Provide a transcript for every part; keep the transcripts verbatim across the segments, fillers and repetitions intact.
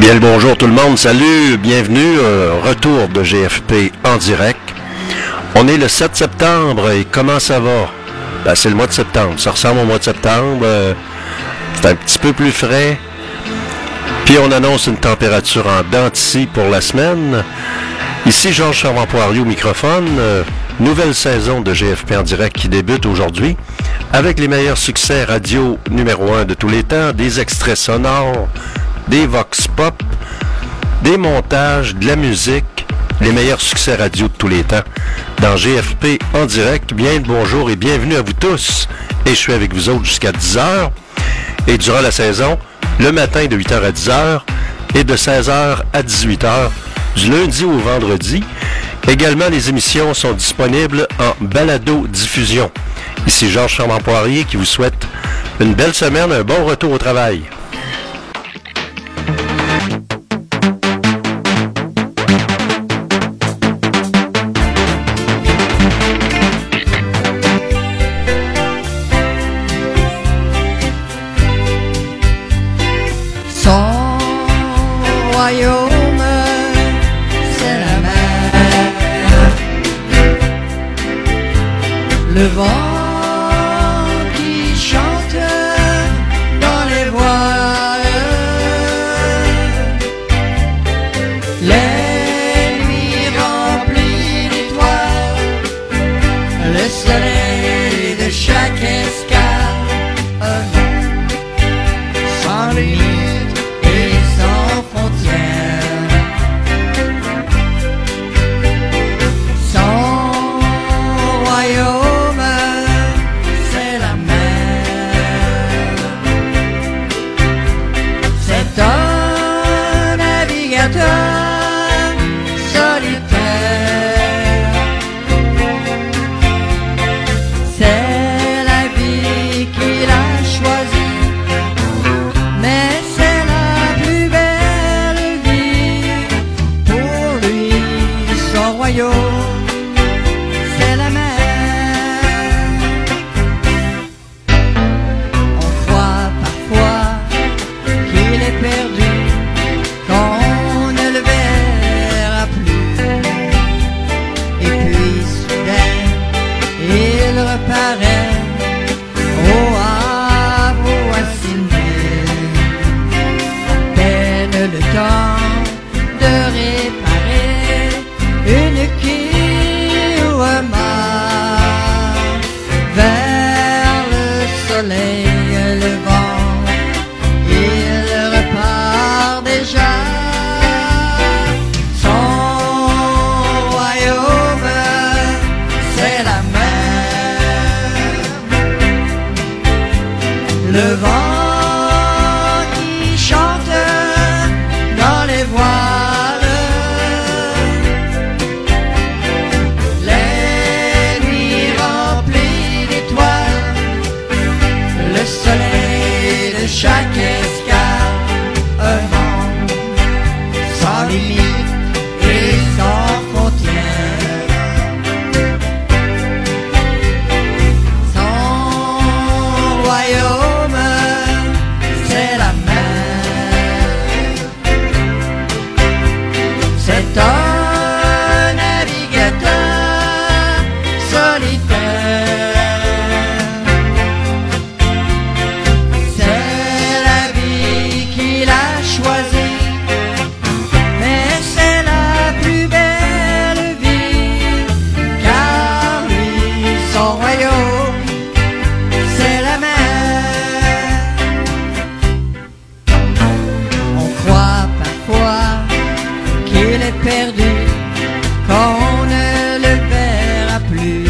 Bien le bonjour tout le monde, salut, bienvenue, euh, retour de G F P en direct. On est le sept septembre et comment ça va? Ben, c'est le mois de septembre, ça ressemble au mois de septembre, euh, c'est un petit peu plus frais. Puis on annonce une température en dents d'ici pour la semaine. Ici Georges Charmant-Poirier au microphone, euh, nouvelle saison de G F P en direct qui débute aujourd'hui avec les meilleurs succès radio numéro un de tous les temps, des extraits sonores, des vox pop, des montages, de la musique, les meilleurs succès radio de tous les temps. Dans G F P en direct, bien le bonjour et bienvenue à vous tous. Et je suis avec vous autres jusqu'à dix heures. Et durant la saison, le matin de huit heures à dix heures et de seize heures à dix-huit heures, du lundi au vendredi. Également, les émissions sont disponibles en balado-diffusion. Ici Georges Charmant-Poirier qui vous souhaite une belle semaine, un bon retour au travail. Le vent qui chante dans les voiles, les nuits remplies d'étoiles, le soleil de chaque escale, sans limite et sans frontières, son royaume. Le vent qui chante dans les voiles, les nuits remplies d'étoiles, le soleil de chaque escale, un vent sans limite et sans frontières, son royaume. C'est un navigateur solitaire. C'est la vie qu'il a choisie, mais c'est la plus belle vie, car lui, son royaume, c'est la mer. On croit parfois qu'il est perdu, qu'on ne le verra plus.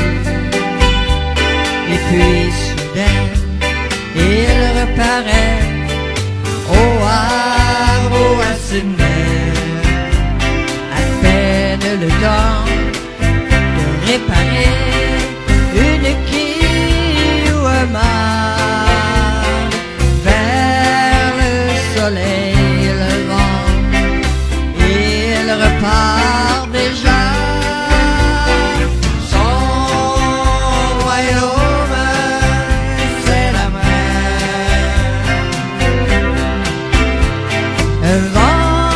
Et puis soudain, il reparaît au Havre ou à Sydney, à peine le temps de réparer une quille ou un mât, vers le soleil levant. Il repart déjà, son royaume, c'est la mer. Un vent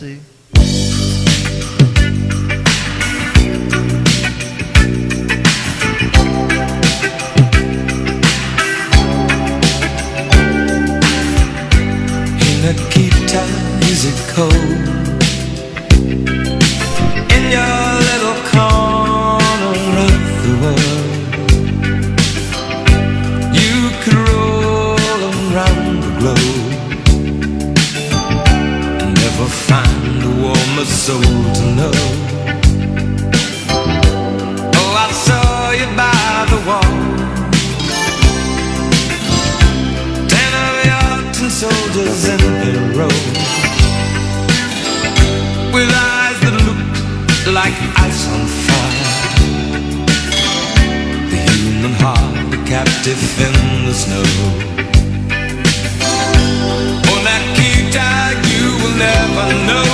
passé. Nikita, is it cold in your little corner of the world? You could roll around the globe and never find a warmer soul to know. Oh, I saw you by the wall, ten of your ten soldiers in a row, with eyes that looked like ice on fire. The human heart, a captive in the snow. Oh, Nikita, you will never know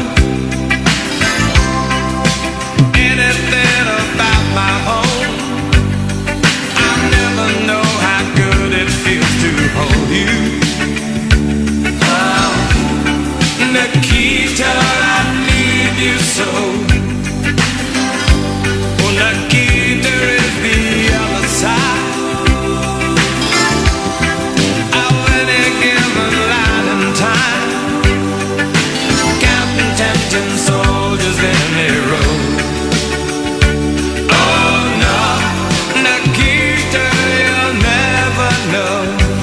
anything about my home. I'll never know how good it feels to hold you. Oh, Nikita, I need you so. Oh, Nikita is the other side of any given line in time, counting tempting soldiers in a row. Oh no, Nikita, you'll never know.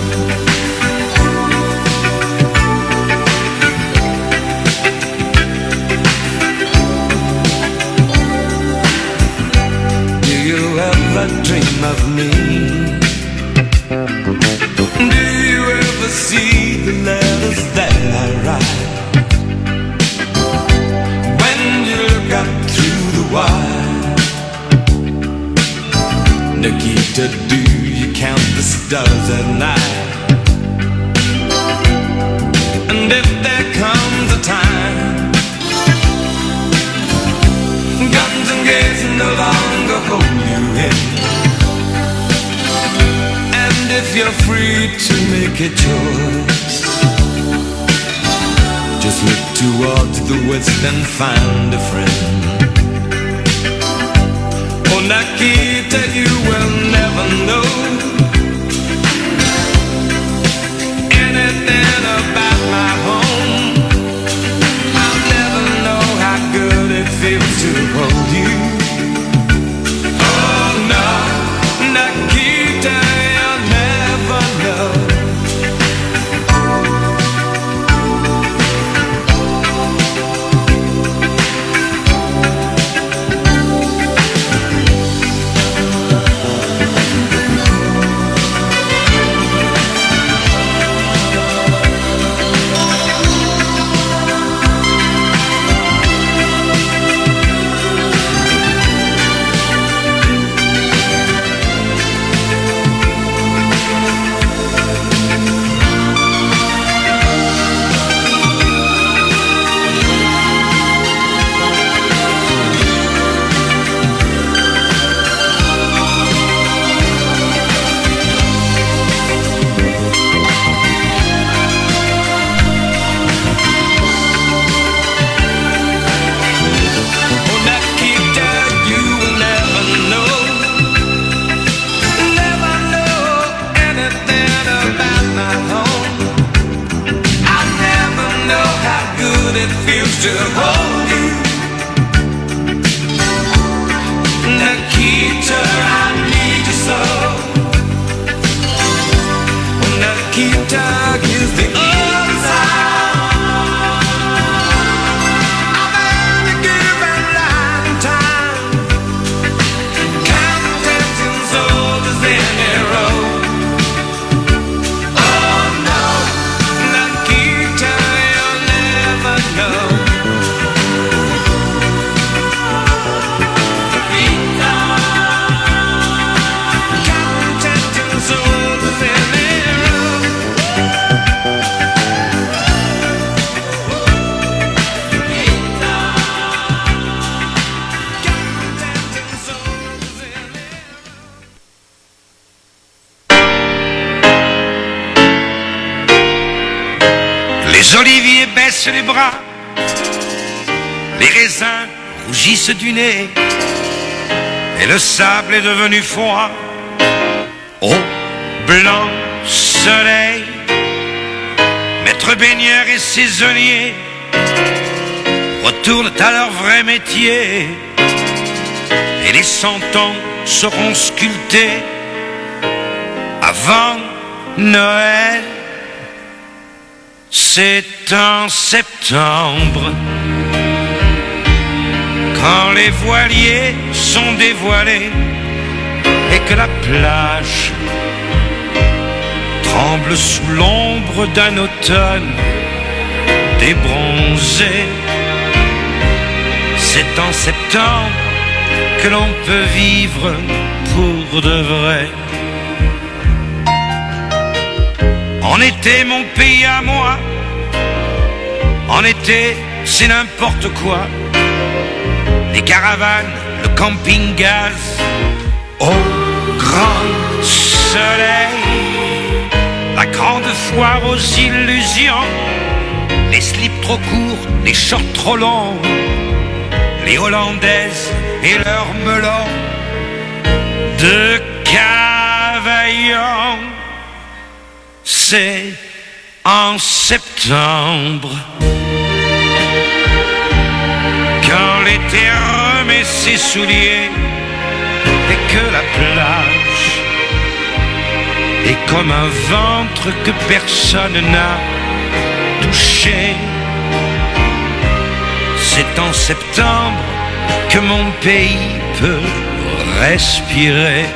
Dream of me? Do you ever see the letters that I write? When you look up through the wire, Nikita, do you count the stars at night? And if there comes a time guns and gates no longer hold you in, and if you're free to make a choice, just look towards the west and find a friend. Oh, Nikita, you will never know anything about my home. I'll never know how good it feels to hold you. Oh no, Nikita, you'll never know. It feels to hold you, Nikita, I need you so. Nikita is the other side of any given line in time, counting soldiers in a row. Oh no, Nikita, you'll never know. Les oliviers baissent les bras les raisins rougissent du nez, et le sable est devenu froid. Au blanc soleil, maître baigneur et saisonnier retournent à leur vrai métier, et les cent ans seront sculptés avant Noël. C'est en septembre, quand les voiliers sont dévoilés et que la plage tremble sous l'ombre d'un automne débronzé. C'est en septembre que l'on peut vivre pour de vrai. En été, mon pays à moi, en été, c'est n'importe quoi. Les caravanes, le camping-gaz, au grand soleil, la grande foire aux illusions, les slips trop courts, les shorts trop longs, les Hollandaises et leurs melons de Cavaillon. C'est en septembre, quand l'été remet ses souliers et que la plage est comme un ventre que personne n'a touché. C'est en septembre que mon pays peut respirer.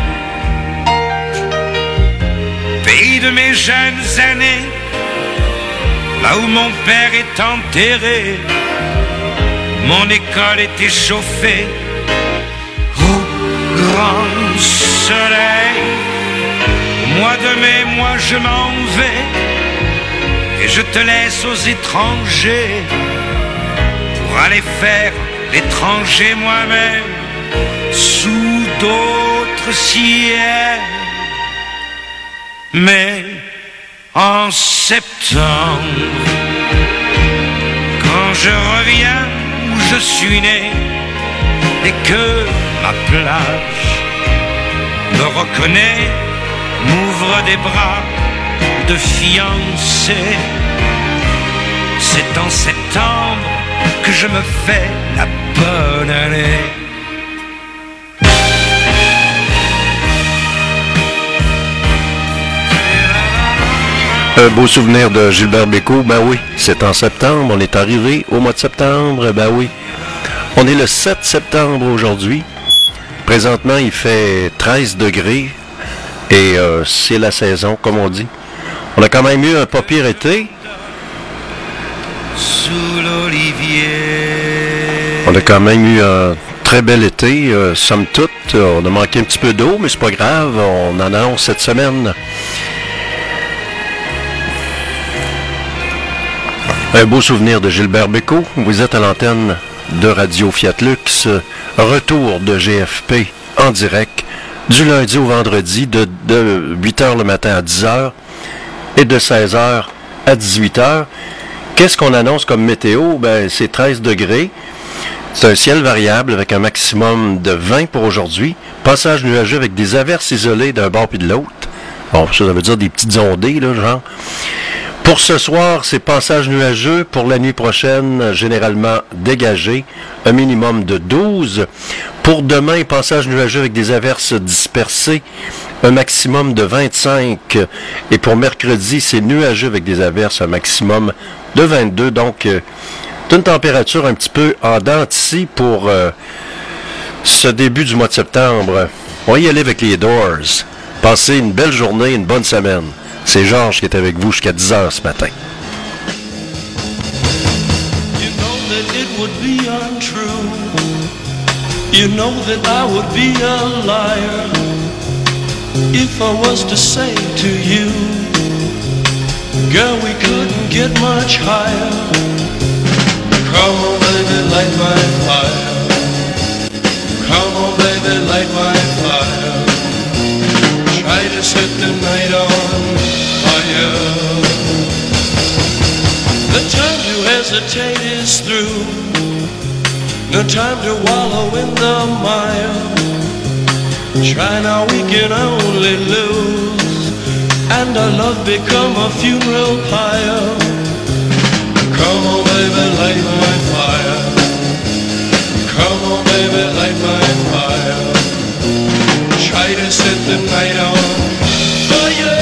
Pays de mes jeunes années, là où mon père est enterré, mon école était chauffée au grand soleil. Au mois de mai, moi je m'en vais et je te laisse aux étrangers pour aller faire l'étranger moi-même sous d'autres ciels. Mais en septembre, quand je reviens où je suis né et que ma plage me reconnaît, m'ouvre des bras de fiancé, c'est en septembre que je me fais la bonne année. Un beau souvenir de Gilbert Bécaud, ben oui, c'est en septembre, on est arrivé au mois de septembre, ben oui. On est le sept septembre aujourd'hui. Présentement, il fait treize degrés et euh, c'est la saison, comme on dit. On a quand même eu un pas pire été. Sous l'olivier. On a quand même eu un très bel été, euh, somme toute. On a manqué un petit peu d'eau, mais c'est pas grave, on en annonce cette semaine. Un beau souvenir de Gilbert Bécaud. Vous êtes à l'antenne de Radio Fiat Lux. Retour de G F P en direct du lundi au vendredi de, de huit heures le matin à dix heures et de seize heures à dix-huit heures. Qu'est-ce qu'on annonce comme météo? Ben, c'est treize degrés. C'est un ciel variable avec un maximum de vingt pour aujourd'hui. Passage nuageux avec des averses isolées d'un bord puis de l'autre. Bon, ça, ça veut dire des petites ondées, là, genre. Pour ce soir, c'est passage nuageux. Pour la nuit prochaine, généralement dégagé. Un minimum de douze. Pour demain, passage nuageux avec des averses dispersées. Un maximum de vingt-cinq. Et pour mercredi, c'est nuageux avec des averses. Un maximum de vingt-deux. Donc, euh, une température un petit peu en dents ici pour euh, ce début du mois de septembre. On va y aller avec les Doors. Passez une belle journée, une bonne semaine. C'est Georges qui est avec vous jusqu'à dix heures ce matin. You know that it would be untrue. You know that I would be a liar if I was to say to you, girl, we couldn't get much higher. Come on, baby, light my fire. Come on, baby, light my fire. Try to set the night on fire. The time to hesitate is through. No time to wallow in the mire. Try now, we can only lose, and our love become a funeral pyre. Come on, baby, light my fire. Come on, baby, light my fire. Try to set the night on fire.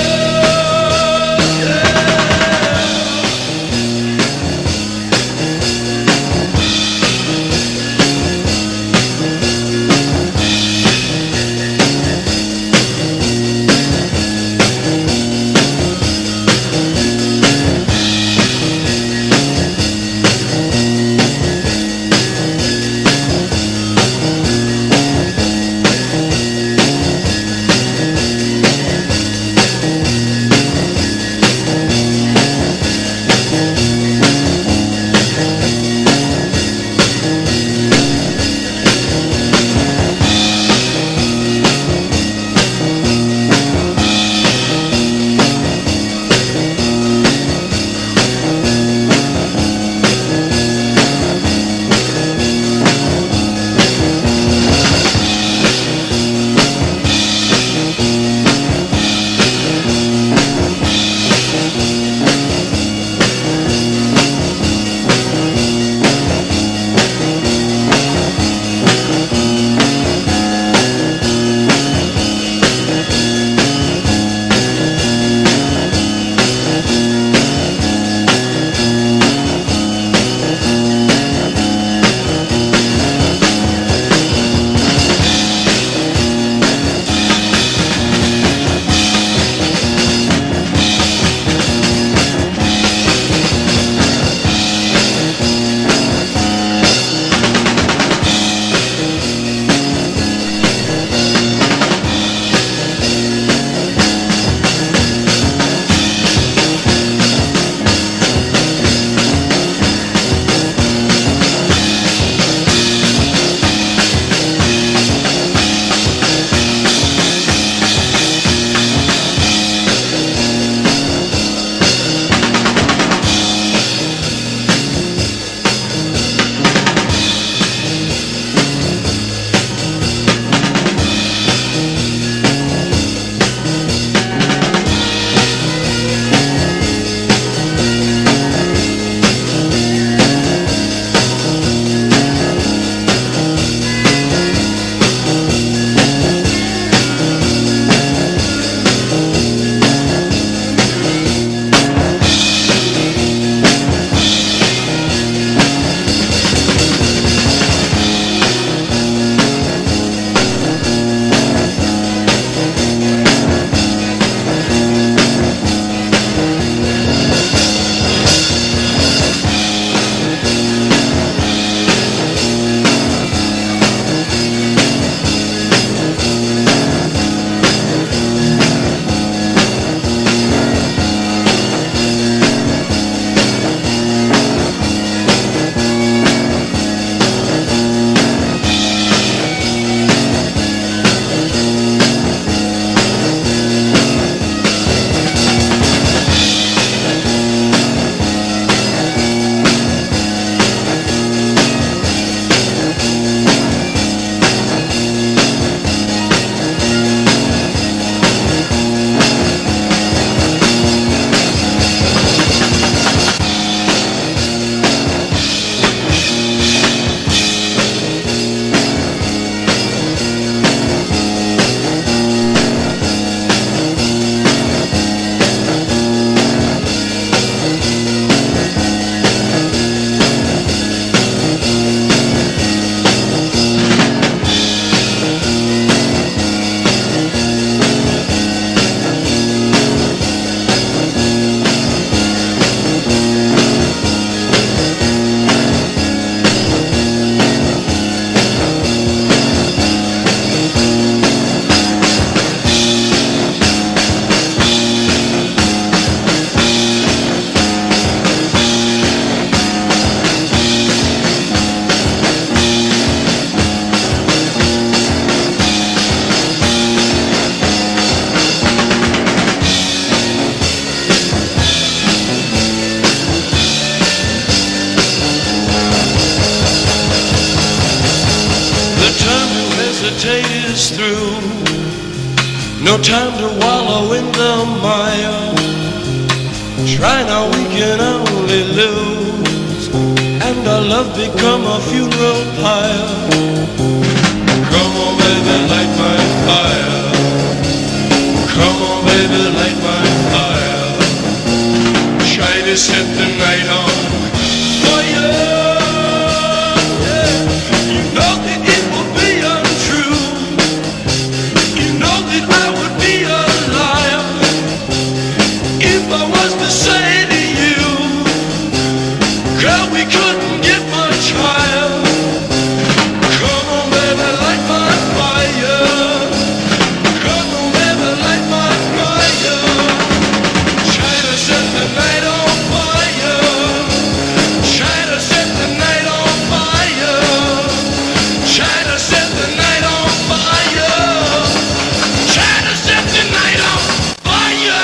No time to wallow in the mire. Try now, we can only lose, and our love become a funeral pyre. Come on, baby, light my fire. Come on, baby, light my fire. Try to set the night on fire. Yeah. You know that it will be untrue. You know that I would be a liar if I was to say to you, girl, we couldn't get much higher. Come on, baby, light my fire. Come on, baby, light my fire. Try to set the night on fire. Try to set the night on fire. Try to set the night on fire. Try to set the night on fire.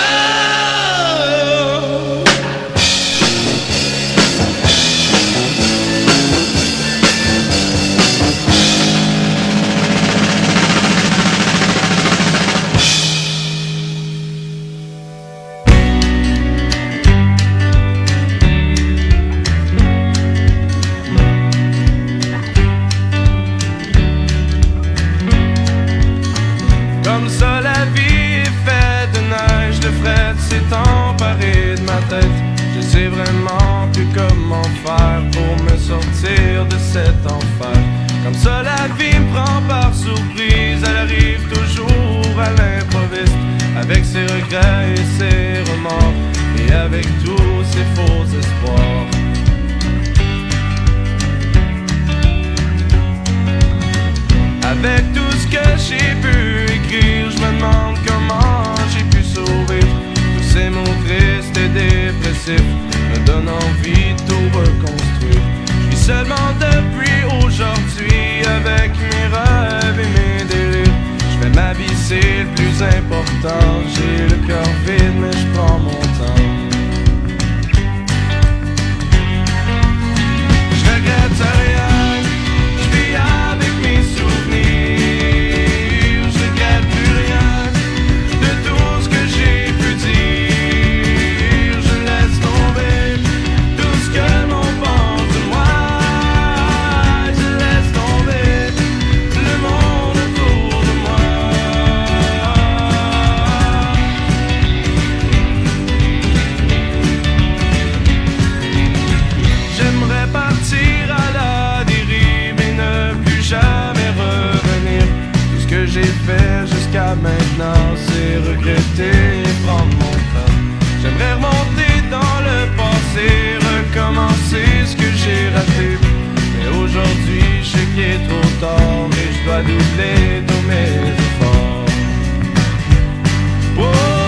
Comme ça la vie est faite de neige, de fret s'est emparé de ma tête. Je sais vraiment plus comment faire pour me sortir de cet enfer. Comme ça la vie me prend par surprise, elle arrive toujours à l'improviste, avec ses regrets et ses remords, et avec tous ses faux espoirs. Avec tout ce que j'ai pu écrire, je me demande comment j'ai pu sauver tous ces mots tristes et dépressifs, me donnent envie de tout reconstruire. Je vis seulement depuis aujourd'hui, avec mes rêves et mes délires. Je fais ma vie, c'est le plus important. J'ai le cœur vide, mais je prends mon temps. Je regrette rien. Avec mes souvenirs, je regrette plus rien de tout ce que j'ai pu dire. Je laisse tomber tout ce que l'on pense de moi. Je laisse tomber le monde autour de moi. J'aimerais partir à la dérive, jamais revenir. Tout ce que j'ai fait jusqu'à maintenant, c'est regretter et prendre mon temps. J'aimerais remonter dans le passé, recommencer ce que j'ai raté. Mais aujourd'hui, je sais qu'il est trop tard et je dois doubler tous mes efforts. Oh,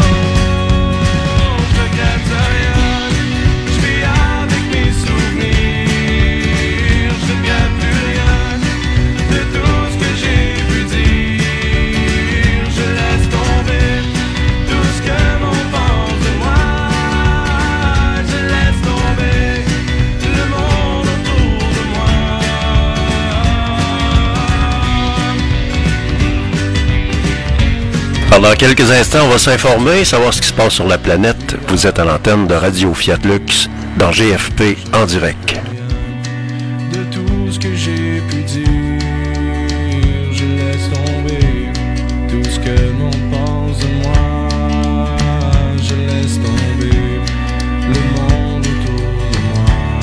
je regrette rien, je vis avec mes souvenirs. Je regrette plus rien de tout ce que j'ai pu dire. Je laisse tomber tout ce que l'on pense de moi. Je laisse tomber le monde autour de moi. Alors, dans quelques instants, on va s'informer, savoir ce qui se passe sur la planète. Vous êtes à l'antenne de Radio Fiat Lux dans G F P en direct. De tout ce que j'ai pu dire, je laisse tomber tout ce que l'on pense de moi. Je laisse tomber le monde autour de moi.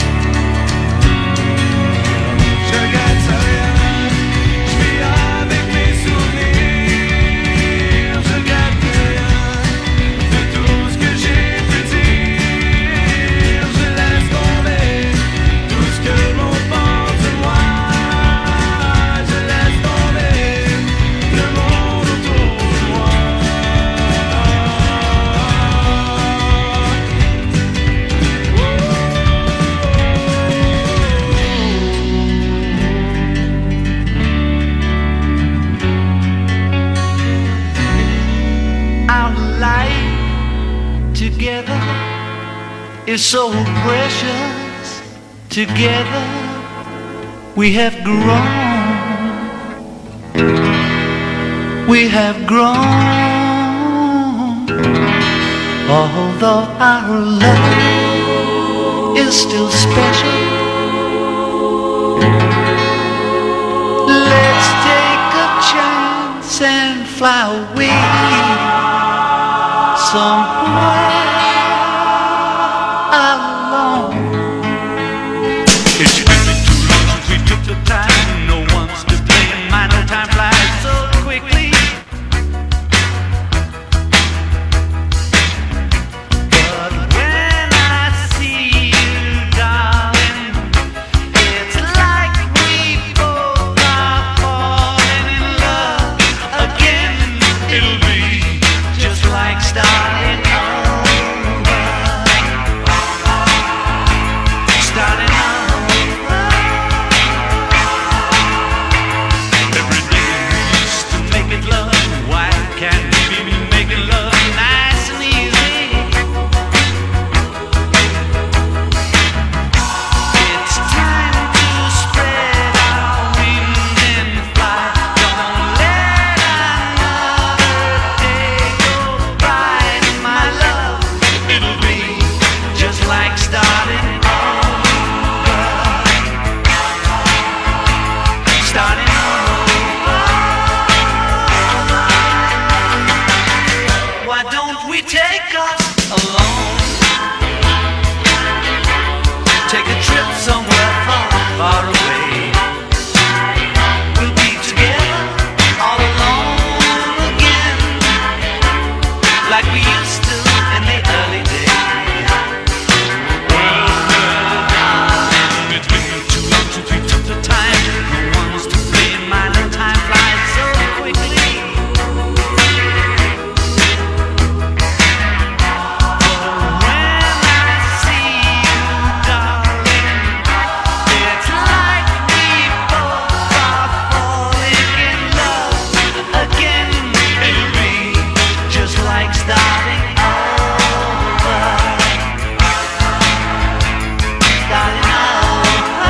Je regrette rien, je vis avec mes souvenirs. Je regrette rien de tout ce que j'ai pu dire. Je laisse tomber tout ce que l'on pense de moi. Je laisse tomber le monde autour de moi. Our life together is so precious. Together we have grown. We have grown. Although our love is still special, let's take a chance and fly away somewhere alone. It's been too long since we took the time. No one's to blame. My no time flies so quickly. But when I see you, darling, it's like we both are falling in love again. It'll be just like starting over. Starting over. Every day we used to make it love. Why can't we be making love nice and easy? It's time to spread our wings and fly. Don't let another day go by, my love. It'll be just like starting over. Starting over. Why don't we take us alone? Take a trip somewhere far, far away. We'll be together all alone again, like we used to in the early days. Well, well, darling, it's been too long since we took the time. No one's to blame. My little time flies so quickly. When I see you, darling, it's like we both are falling in love again. It'll be just like starting over. Starting over.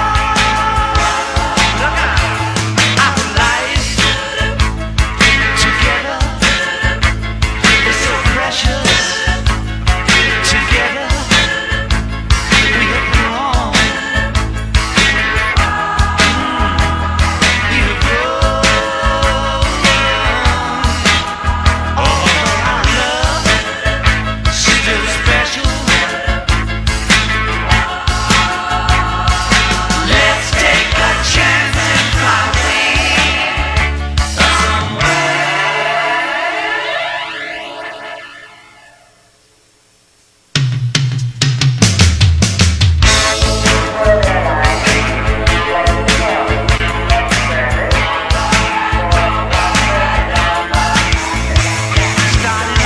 Look out. Our life together is so precious. Together we have grown. We have grown. Oh, our love still special. Let's take a chance and fly away somewhere. Starting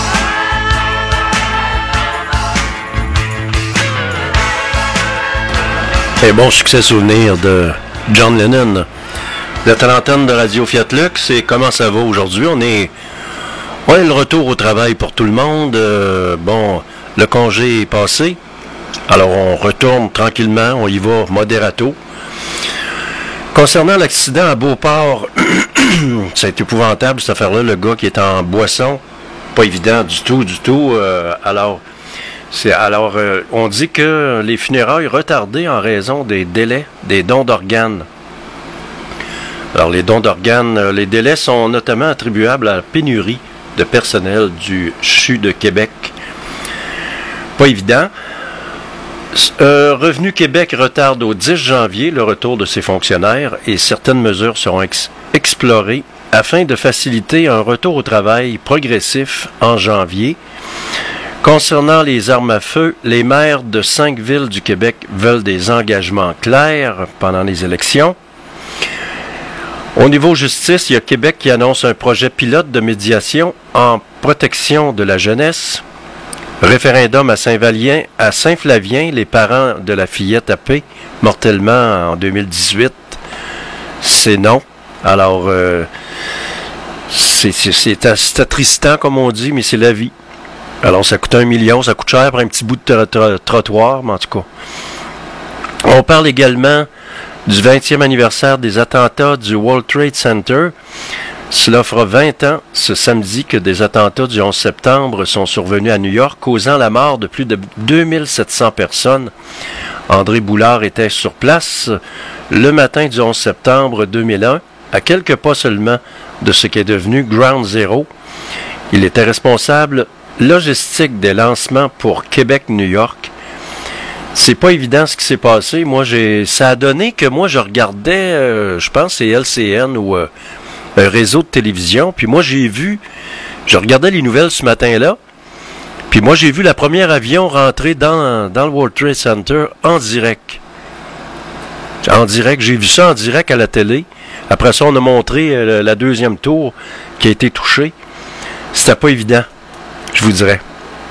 Un bon succès souvenir de John Lennon. La trentaine de Radio Fiat Lux. Et comment ça va aujourd'hui? On est, on est le retour au travail pour tout le monde. Euh, bon, le congé est passé. Alors on retourne tranquillement, on y va modérato. Concernant l'accident à Beauport, c'est épouvantable cette affaire-là, le gars qui est en boisson. Pas évident du tout, du tout. Euh, alors, c'est, alors euh, on dit que les funérailles retardées en raison des délais des dons d'organes. Alors les dons d'organes, euh, les délais sont notamment attribuables à la pénurie de personnel du C H U de Québec. Pas évident. Euh, Revenu Québec retarde au dix janvier le retour de ses fonctionnaires et certaines mesures seront ex- explorées afin de faciliter un retour au travail progressif en janvier. Concernant les armes à feu, les maires de cinq villes du Québec veulent des engagements clairs pendant les élections. Au niveau justice, il y a Québec qui annonce un projet pilote de médiation en protection de la jeunesse. Référendum à Saint-Valien, à Saint-Flavien, les parents de la fillette happée mortellement en deux mille dix-huit, c'est non. Alors, euh, c'est, c'est, c'est, c'est attristant comme on dit, mais c'est la vie. Alors, ça coûte un million, ça coûte cher pour un petit bout de tr- tr- trottoir, mais en tout cas. On parle également du vingtième anniversaire des attentats du World Trade Center. Cela fera vingt ans ce samedi que des attentats du onze septembre sont survenus à New York, causant la mort de plus de deux mille sept cents personnes. André Boulard était sur place le matin du onze septembre deux mille un, à quelques pas seulement de ce qui est devenu Ground Zero. Il était responsable logistique des lancements pour Québec-New York. C'est pas évident ce qui s'est passé. Moi, j'ai, ça a donné que moi, je regardais, euh, je pense, c'est L C N ou euh, un réseau de télévision. Puis moi, j'ai vu, je regardais les nouvelles ce matin-là. Puis moi, j'ai vu la première avion rentrer dans, dans le World Trade Center en direct. En direct, j'ai vu ça en direct à la télé. Après ça, on a montré euh, la deuxième tour qui a été touchée. C'était pas évident, je vous dirais.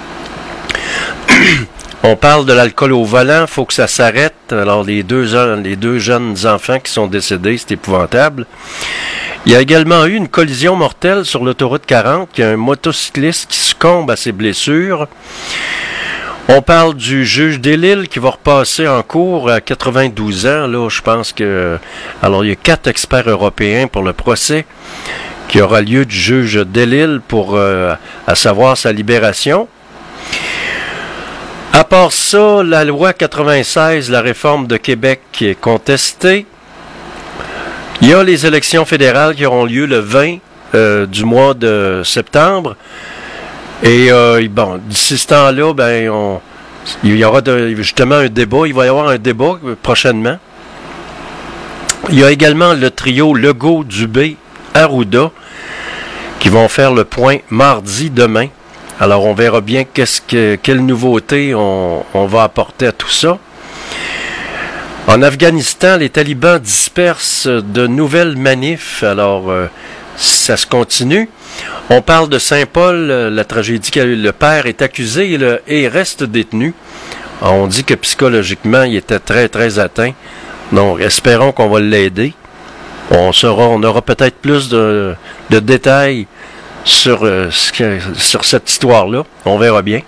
On parle de l'alcool au volant, il faut que ça s'arrête. Alors, les deux, les deux jeunes enfants qui sont décédés, c'est épouvantable. Il y a également eu une collision mortelle sur l'autoroute quarante. Il y a un motocycliste qui succombe à ses blessures. On parle du juge Delisle qui va repasser en cours à quatre-vingt-douze ans. Là, je pense que... Alors, il y a quatre experts européens pour le procès qui aura lieu du juge Delisle pour, euh, à savoir sa libération. À part ça, la loi quatre-vingt-seize, la réforme de Québec qui est contestée. Il y a les élections fédérales qui auront lieu le vingt euh, du mois de septembre. Et euh, bon, d'ici ce temps-là, ben, on, il y aura de, justement un débat. Il va y avoir un débat prochainement. Il y a également le trio Legault, Dubé, Arruda qui vont faire le point mardi demain. Alors, on verra bien qu'est-ce que, quelle nouveauté on, on va apporter à tout ça. En Afghanistan, les talibans dispersent de nouvelles manifs. Alors, euh, ça se continue. On parle de Saint-Paul, la tragédie qu'a eu. Le père est accusé et, le, et reste détenu. On dit que psychologiquement, il était très, très atteint. Donc, espérons qu'on va l'aider. On saura, on aura peut-être plus de, de détails sur, euh, sur cette histoire-là. On verra bien.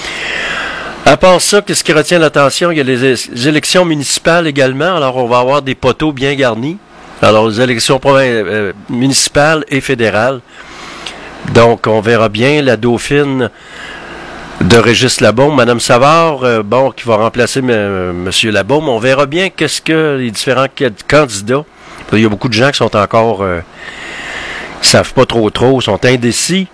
À part ça, qu'est-ce qui retient l'attention? Il y a les, les élections municipales également. Alors, on va avoir des poteaux bien garnis. Alors, les élections euh, municipales et fédérales. Donc, on verra bien la dauphine de Régis Labaume, Mme Savard, euh, bon, qui va remplacer M. Labaume. On verra bien qu'est-ce que les différents candidats. Il y a beaucoup de gens qui sont encore... Euh, qui savent pas trop trop, sont indécis.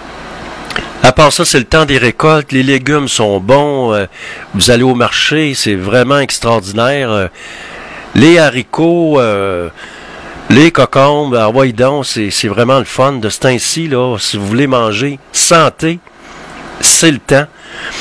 À part ça, c'est le temps des récoltes. Les légumes sont bons. Euh, vous allez au marché, c'est vraiment extraordinaire. Euh, les haricots, euh, les cocombes, ah ouais, donc, c'est, c'est vraiment le fun de ce temps-ci, là. Si vous voulez manger santé, c'est le temps.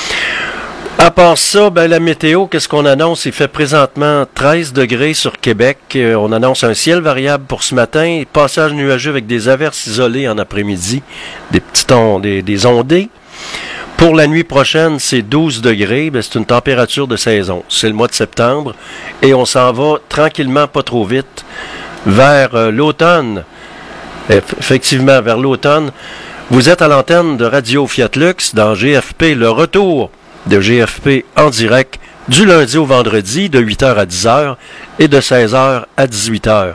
À part ça, ben, la météo, qu'est-ce qu'on annonce? Il fait présentement treize degrés sur Québec. Euh, on annonce un ciel variable pour ce matin. Passage nuageux avec des averses isolées en après-midi. Des petits ondes, des, des ondées. Pour la nuit prochaine, c'est douze degrés. Ben, c'est une température de saison. C'est le mois de septembre. Et on s'en va tranquillement, pas trop vite, vers euh, l'automne. Effectivement, vers l'automne. Vous êtes à l'antenne de Radio Fiat Lux dans G F P, le retour de G F P en direct du lundi au vendredi de huit heures à dix heures et de seize heures à dix-huit heures.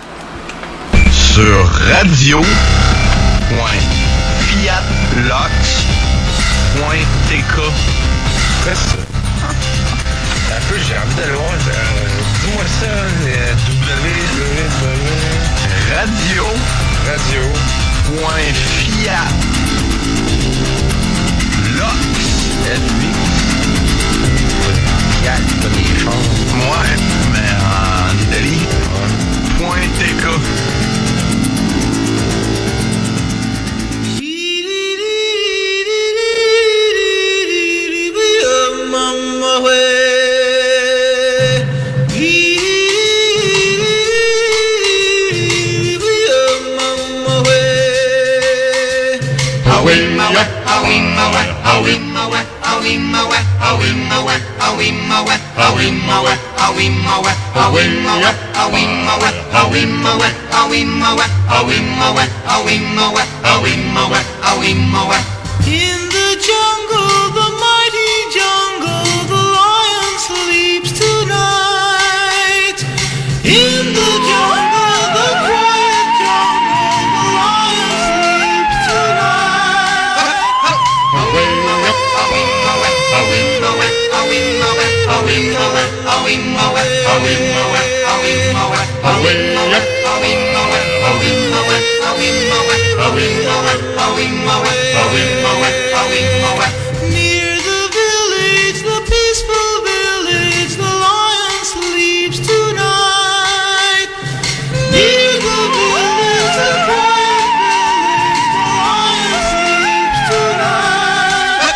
Sur radio point fiat lux point t k. Qu'est-ce que c'est? Un peu, j'ai envie d'aller voir. Euh, dis-moi ça, euh, W W W. Radio. Radio. Point fiat. Lux. L huit. Fiat, pas des chars. Ouais, mais en Italie. Ouais. Point T K. In the jungle, the mighty jungle, the lion sleeps tonight. In the jungle, the quiet jungle, the lion Near the village, the peaceful village, the lion sleeps tonight. Near the village, the quiet village, the lion sleeps tonight.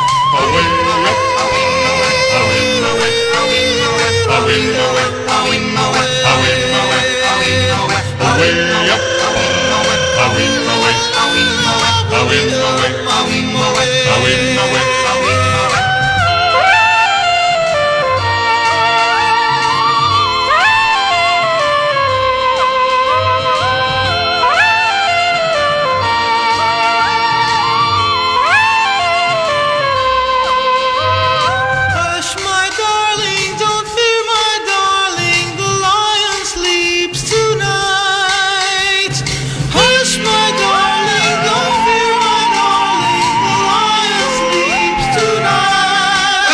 Hush, my darling, don't fear, my darling, the lion sleeps tonight. Hush, my darling, don't fear, my darling, the lion sleeps tonight.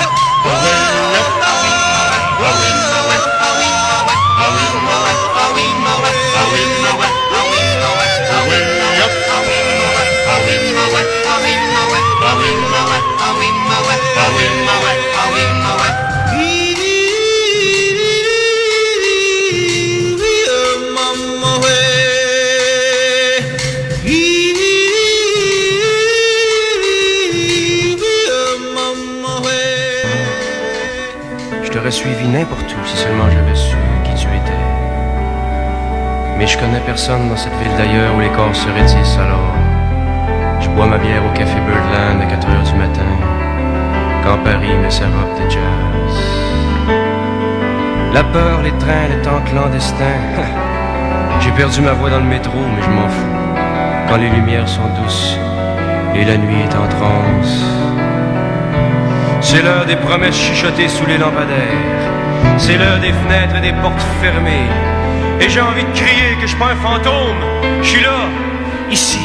Je t'aurais suivi n'importe où si seulement j'avais su qui tu étais. Mais je connais personne dans cette ville d'ailleurs où les corps seraient tissés alors. Je bois ma bière au café Birdland à quatre heures du matin, quand Paris met sa robe de jazz. La peur, les trains, le temps clandestin. J'ai perdu ma voix dans le métro, mais je m'en fous. Quand les lumières sont douces et la nuit est en transe. C'est l'heure des promesses chuchotées sous les lampadaires. C'est l'heure des fenêtres et des portes fermées. Et j'ai envie de crier que je suis pas un fantôme. Je suis là, ici.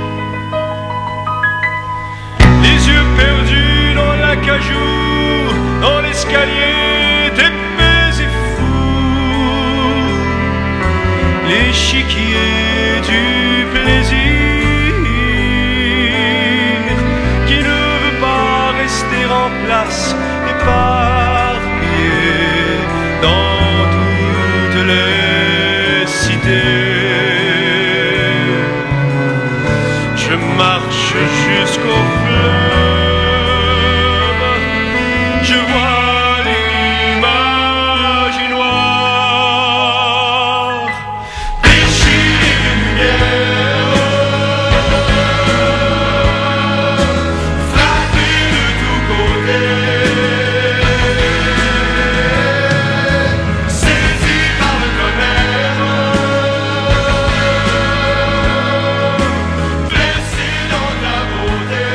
Les yeux perdus dans l'acajou, dans l'escalier épais et fou. L'échiquier du plaisir qui ne veut pas rester en place, épargné dans toutes les cités. Je marche jusqu'au fleuve, je vois l'image noire, déchirer les lumières, frapper de tous côtés, saisi par le tonnerre, blessé dans ta beauté.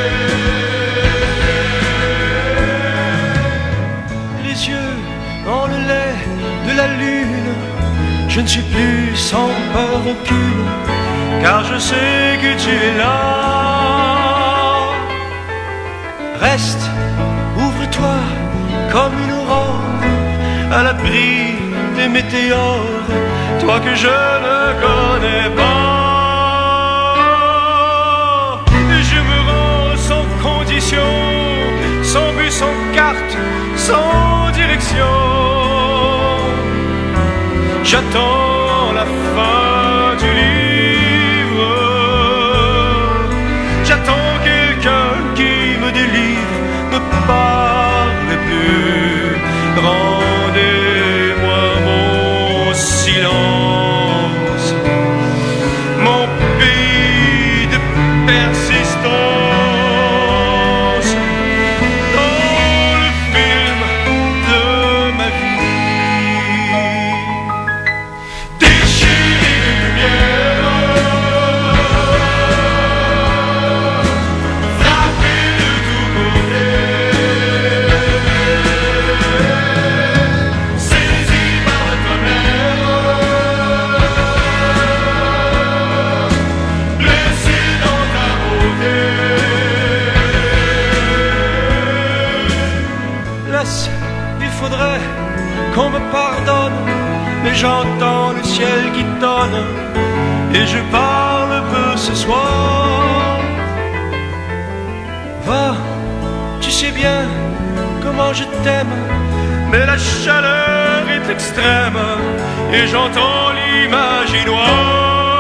Les yeux dans le lait de la lune, je ne suis plus sans peur aucune, car je sais que tu es là. Reste, ouvre-toi comme une aurore, à l'abri des météores, toi que je ne connais pas. Je me rends sans condition, sans but, sans carte, sans direction. J'attends la fin du livre, j'attends quelqu'un qui me délivre. Ne parlez plus, rendez-moi mon silence, mon pays de persistance, dans le film de ma vie. Déchirer les lumières, frapper de tous côtés, saisi par le tonnerre, blessé dans ta beauté. Laisse, il faudrait qu'on me pardonne, mais j'entends le ciel qui tonne et je parle peu ce soir. Va, tu sais bien comment je t'aime, mais la chaleur est extrême et j'entends l'imaginoire.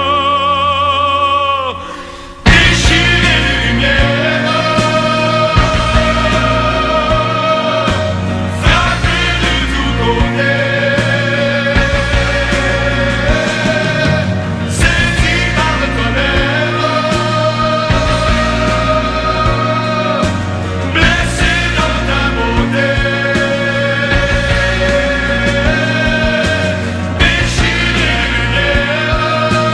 Déchirer les lumières, frapper de tous côtés. Déchirer les lumières.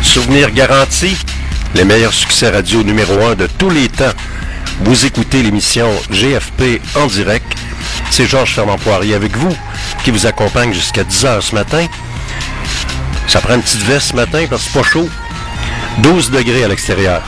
Souvenirs garantis, les meilleurs succès radio numéro un de tous les temps. Vous écoutez l'émission G F P en direct. C'est Georges Fernand-Poirier avec vous, qui vous accompagne jusqu'à dix heures ce matin. Ça prend une petite veste ce matin parce que c'est pas chaud. douze degrés à l'extérieur.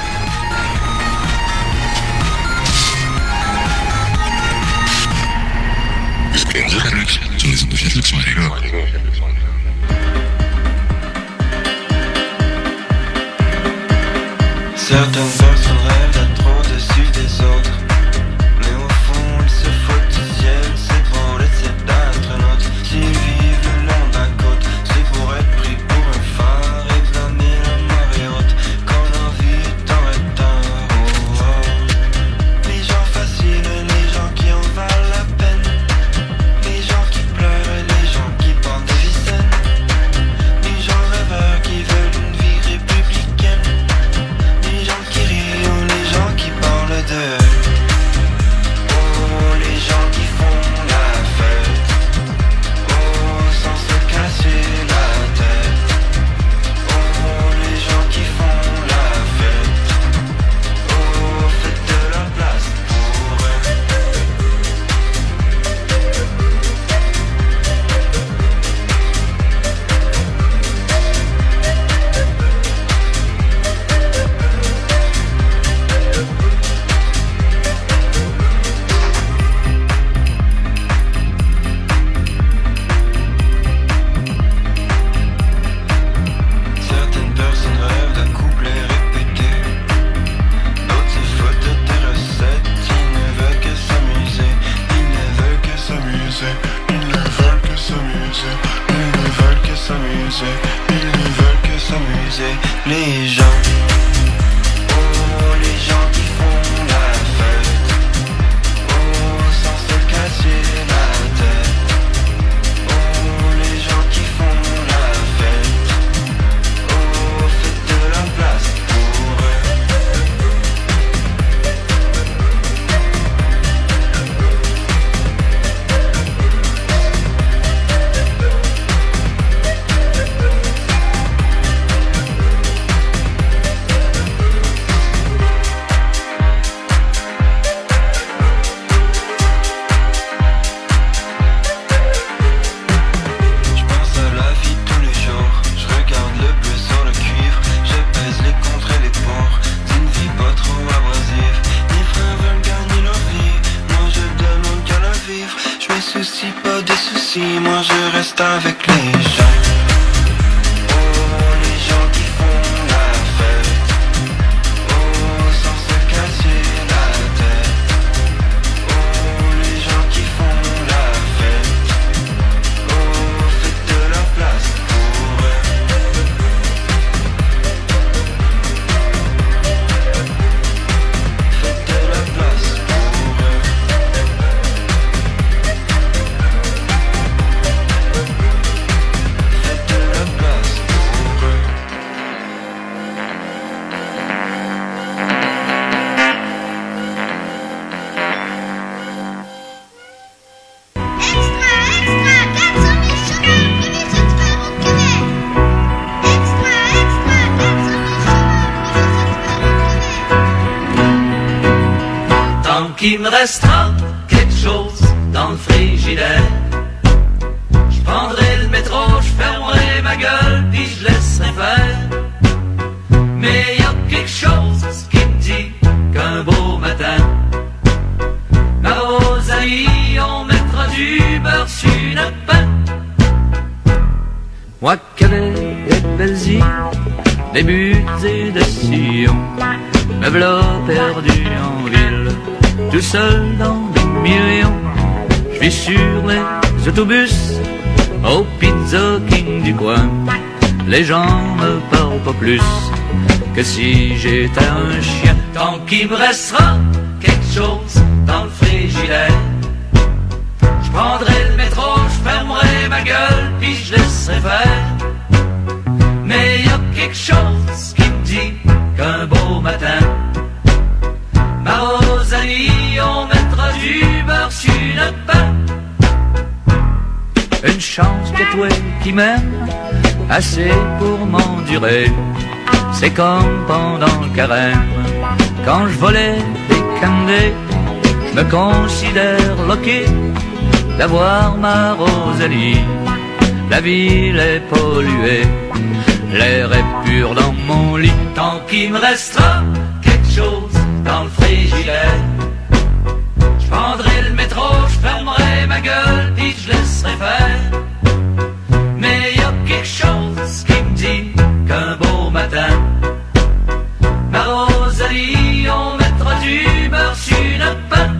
Certaines personnes rêvent d'être au-dessus des autres, mais au fond ils se foutent du ciel. C'est pour laisser d'être nôtre. S'ils vivent le long d'un côte, c'est pour être pris pour un phare et blâmer la marée haute. Quand l'envie t'en est un oh, oh. Les gens faciles et les gens qui en valent la peine, les gens qui pleurent et les gens qui portent des vies saines, les gens rêveurs qui veulent une vie républicaine, les gens qui rient ou les gens qui parlent d'eux. Oh, les gens qui font la fête, oh, sans se casser la tête. Oh, les gens qui font la fête, oh, faites de la place pour eux. Certaines personnes rêvent d'un couplet répété, d'autres se foutent des recettes. Ils ne veulent que s'amuser, ils ne veulent que s'amuser, ils ne veulent que s'amuser, ils ne veulent que s'amuser, ils ne veulent que s'amuser. Les gens, oh, les gens qui font la fête, oh, sans se casser la tête. Oh, les gens qui font la fête, oh, faites de la place pour eux. Je pense à la vie tous les jours, je regarde le bleu sur le cuivre, je pèse les contre et les pour d'une vie pas trop abrasive. Mes frères veulent gagner leur vie, moi je demande qu'à la vivre. Je me soucie pas des soucis, moi je reste avec les gens. Oh, les gens qui font la fête, oh, sans se casser la tête. Oh, les gens qui font la fête, oh, faites de la place pour eux. Faites de la place pour eux. Faites de la place pour eux. Extra, extra, quatre cent mille chômeurs, venez se faire enculer. Extra, extra, quatre cent mille chômeurs, venez se faire enculer. Tant qu'il me restera quelque chose dans le frigidaire, je prendrai le métro, je fermerai ma gueule, puis je laisserai faire. Mais y a quelque chose qui me dit qu'un beau matin, ma Rosalie, on mettra du beurre sur notre pain. Moi qui avais des belles îles, des buts et des sillons, me v'là perdu en ville, tout seul dans des millions. Je vis sur les autobus, au Pizza King du coin. Les gens me parlent pas plus que si j'étais un chien. Tant qu'il me restera quelque chose dans le frigidaire, je prendrai le métro, je fermerai ma gueule, puis je laisserai faire. Mais y a quelque chose qui me dit qu'un beau matin, ma Rosalie, on mettra du beurre sur notre pain. Une chance que toi qui m'aimes assez pour m'endurer, c'est comme pendant le carême. Quand je volais des candés, je me considère loqué d'avoir ma Rosalie. La ville est polluée, l'air est pur dans mon lit. Tant qu'il me restera quelque chose dans le frigidaire, je prendrai le métro, je fermerai ma gueule, puis je laisserai faire. Mais y a quelque chose qui me dit qu'un beau matin, ma Rosalie, on mettra du beurre sur notre pain.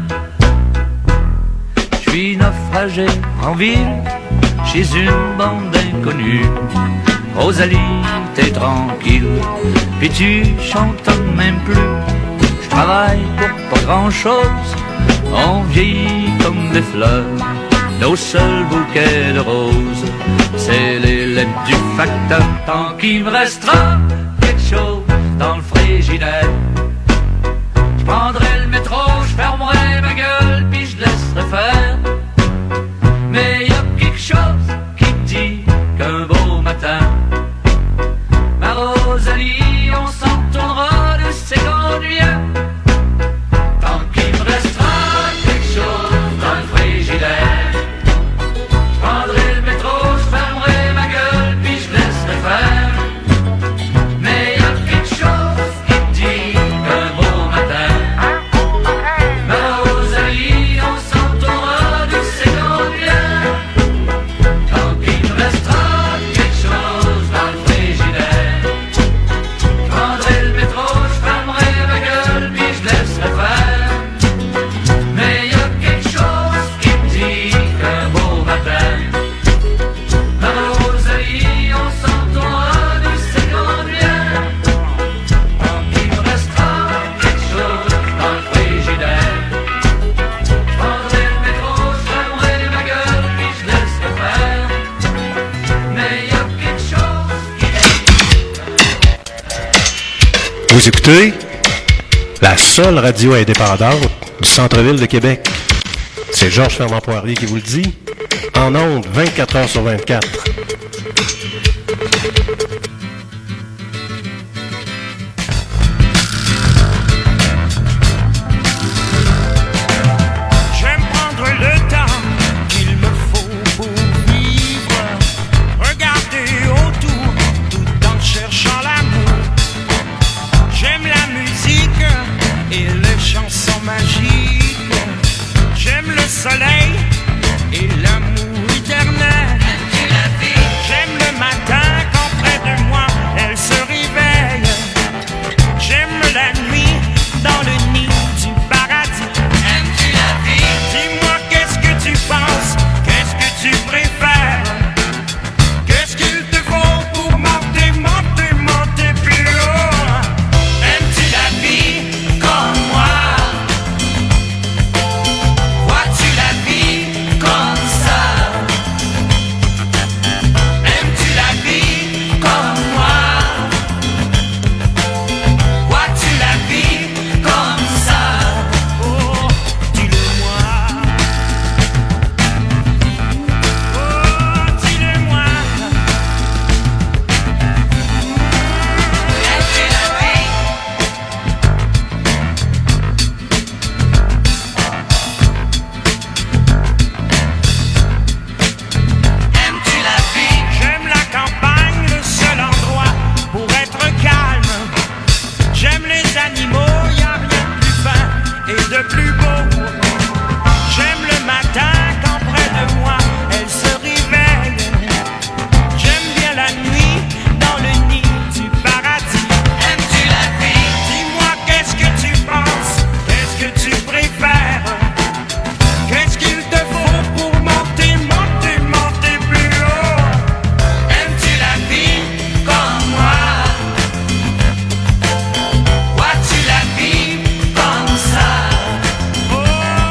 Je suis naufragé en ville, chez une bande d'inconnus. Rosalie, t'es tranquille, puis tu chantes même plus. Je travaille pour pas grand chose, on vieillit comme des fleurs. Nos seuls bouquets de roses, c'est les lettres du facteur. Tant qu'il me restera quelque chose dans le frigidaire, je prendrai le métro, je fermerai ma gueule, puis je laisserai faire. Mais y a quelque chose qui me dit qu'un beau matin, ma Rosalie, on s'en tournera de ses conduits. Tant qu'il me restera quelque chose dans le frigidaire, je prendrai le métro, je fermerai ma gueule, puis je laisserai faire. Mais y a quelque chose qui me dit qu'un beau matin, ma Rosalie, on s'en tournera de ses conduits. Tant qu'il me restera quelque chose dans le frigidaire, je prendrai le métro, je fermerai ma gueule, puis je laisserai faire. Mais y a quelque chose qui me dit qu'un beau matin, ma Rosalie, on s'en tournera de ses conduits. Tant qu'il me restera quelque chose dans le frigidaire, je prendrai le métro, je fermerai ma gueule, puis je laisserai faire. Mais y a quelque chose qui Vous écoutez la seule radio indépendante du centre-ville de Québec. C'est Georges Fernand Poirier qui vous le dit, en ondes vingt-quatre heures sur vingt-quatre. J'aime prendre le temps qu'il me faut pour vivre, regarder autour tout en cherchant l'amour. J'aime la musique et les chansons magiques. J'aime le soleil et l'amour éternel. J'aime le matin quand près de moi elle se réveille. J'aime la nuit dans le nid du paradis. Aimes-tu la vie? Dis-moi qu'est-ce que tu penses, qu'est-ce que tu préfères? Qu'est-ce qu'il te faut pour monter, monter, monter plus haut? Aimes-tu la vie comme moi? Vois-tu la vie comme ça? Aimes-tu la vie comme moi? Vois-tu la vie comme ça? Oh, dis-le-moi. Oh, dis-le-moi. Aimes-tu la vie? Aimes-tu la vie? J'aime la campagne, le seul endroit pour être calme. J'aime les animaux, y a rien de plus fin et de plus beau. J'aime le matin quand près de moi elle se réveille. J'aime bien la nuit dans le nid du paradis. Aimes-tu la vie? Dis-moi qu'est-ce que tu penses, qu'est-ce que tu préfères? Qu'est-ce qu'il te faut pour monter, monter, monter plus haut? Aimes-tu la vie comme moi? Vois-tu la vie comme ça? Oh,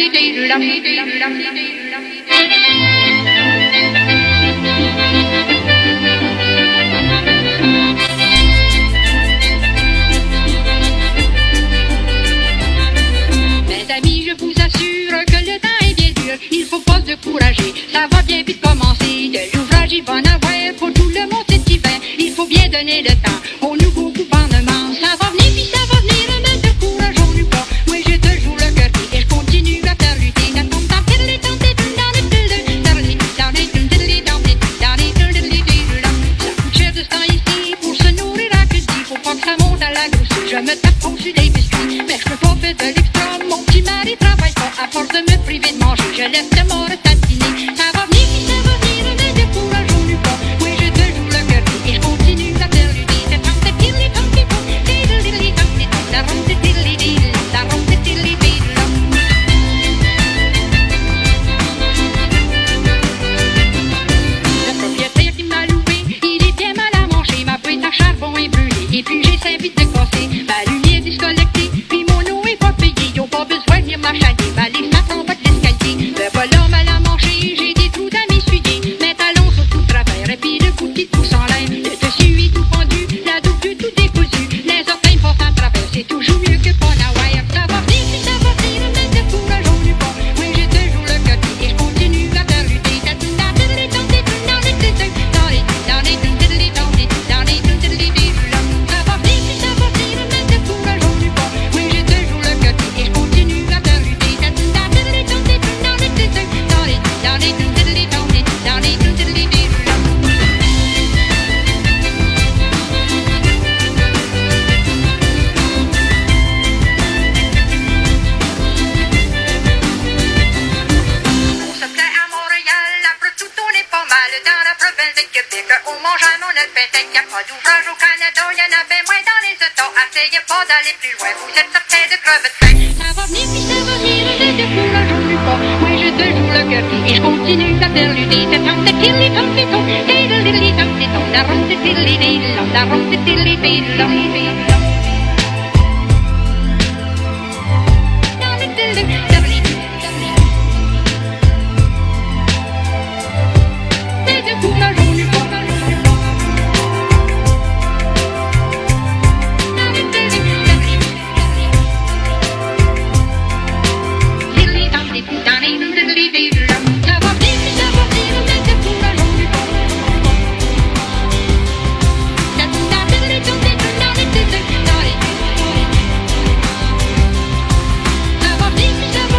Mes amis, je vous assure que le temps est bien dur, il faut pas se décourager, ça va bien vite commencer. De l'ouvrage, il va en avoir pour tout le monde cet hiver. Il faut bien donner le temps au nouveau gouvernement. Ça va venir, puis ça va venir, ne décourageons-nous pas. Moi, je te joue le cœur et je continue à faire lutter. Ça tombe dans les temps, dans les temps, dans les temps, dans les temps, dans les temps, dans les temps, dans les temps, dans les temps. Ça coûte cher de ce temps ici pour se nourrir à que dit. Faut pas que ça monte à la grosse. Je me tape au-dessus des biscuits, mais je peux pas faire de l'extra. Mon petit mari travaille pas à force de me priver de manger. Je laisse de mort tatiner. Ça va venir, puis ça va venir, ne décourageons-nous pas. Oui, je te joue le cœur et je continue à faire lutter. C'est tant de pile, tant de pile, diddly, tant de tant, la ronde, diddly, diddly, la ronde, diddly, diddly. Le propriétaire qui m'a loué, il est bien mal à manger. Ma boîte à charbon est brûlée et puis j'ai cinq vitres de casser. Ma lumière disconnectée, puis mon eau est pas payée. Ils ont pas besoin de venir m'achaler, ma liste en bas de l'escalier. Le volant mal à manger, j'ai des trous à m'essuyer. Mes talons sont tout travers et puis le bout qui pousse en l'air. Le dessus est tout pendu, la double tout décousu. Les orteils passent à travers, c'est toujours mieux que pas la wire. Ça va venir, puis ça va venir, ne décourageons-nous pas. Oui, je te joue le cœur et je continue à faire lutter. Dans les dans les dans les dans les dans les dans les dans les dans les dans les dans les. Ça va venir, puis ça va venir, ne décourageons-nous pas. Oui, je te joue le cœur et je continue à faire lutter. Dans les dans les dans les dans les dans les dans les dans les dans les dans les. On se plaît à Montréal, après tout on est pas mal. Dans la province de Québec, on mange à mon pain. Y'a pas d'ouvrage au Canada, y'en a bien moins dans les États. Essayez pas d'aller plus loin, vous êtes certains de crever de faim. Ça va venir, puis ça va venir, ne décourageons-nous pas. Moi je te joue le cœur et je continue à faire lutter. C'est tant de tilly, tant de ton, diddly, tant de ton, la ronde, diddly, diddly, la ronde, diddly, diddly, la ronde, diddly, diddly. Ne décourageons-nous pas. Ça va venir, puis ça